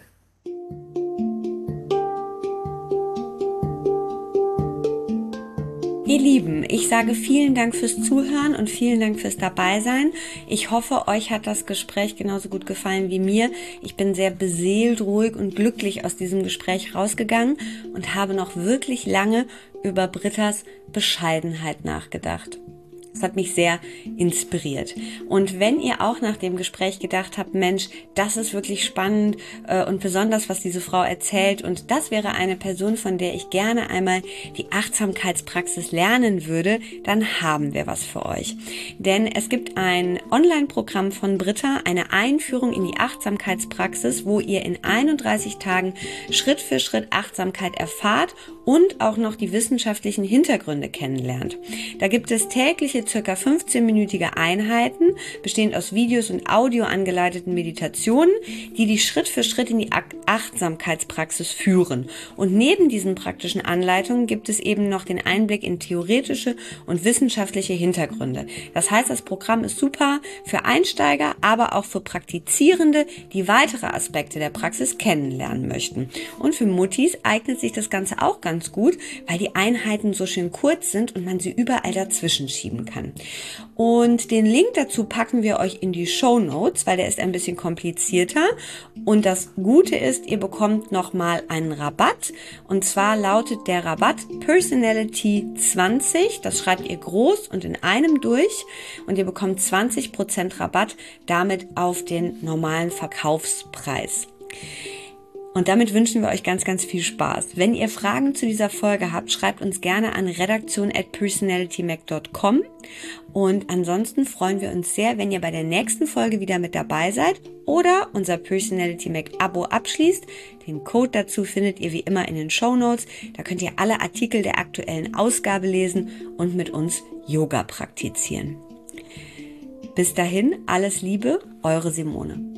Ihr Lieben, ich sage vielen Dank fürs Zuhören und vielen Dank fürs Dabeisein. Ich hoffe, euch hat das Gespräch genauso gut gefallen wie mir. Ich bin sehr beseelt, ruhig und glücklich aus diesem Gespräch rausgegangen und habe noch wirklich lange über Brittas Bescheidenheit nachgedacht. Das hat mich sehr inspiriert. Und wenn ihr auch nach dem Gespräch gedacht habt, Mensch, das ist wirklich spannend und besonders, was diese Frau erzählt und das wäre eine Person, von der ich gerne einmal die Achtsamkeitspraxis lernen würde, dann haben wir was für euch. Denn es gibt ein Online-Programm von Britta, eine Einführung in die Achtsamkeitspraxis, wo ihr in 31 Tagen Schritt für Schritt Achtsamkeit erfahrt und auch noch die wissenschaftlichen Hintergründe kennenlernt. Da gibt es tägliche circa 15-minütige Einheiten, bestehend aus Videos und Audio angeleiteten Meditationen, die Schritt für Schritt in die Achtsamkeitspraxis führen. Und neben diesen praktischen Anleitungen gibt es eben noch den Einblick in theoretische und wissenschaftliche Hintergründe. Das heißt, das Programm ist super für Einsteiger, aber auch für Praktizierende, die weitere Aspekte der Praxis kennenlernen möchten. Und für Muttis eignet sich das Ganze auch ganz gut, weil die Einheiten so schön kurz sind und man sie überall dazwischen schieben kann. Und den Link dazu packen wir euch in die Shownotes, weil der ist ein bisschen komplizierter. Und das Gute ist, ihr bekommt nochmal einen Rabatt. Und zwar lautet der Rabatt Personality 20. Das schreibt ihr groß und in einem durch. Und ihr bekommt 20% Rabatt damit auf den normalen Verkaufspreis. Und damit wünschen wir euch ganz, ganz viel Spaß. Wenn ihr Fragen zu dieser Folge habt, schreibt uns gerne an redaktion@personalitymac.com. Und ansonsten freuen wir uns sehr, wenn ihr bei der nächsten Folge wieder mit dabei seid oder unser Personality Mac Abo abschließt. Den Code dazu findet ihr wie immer in den Shownotes. Da könnt ihr alle Artikel der aktuellen Ausgabe lesen und mit uns Yoga praktizieren. Bis dahin, alles Liebe, eure Simone.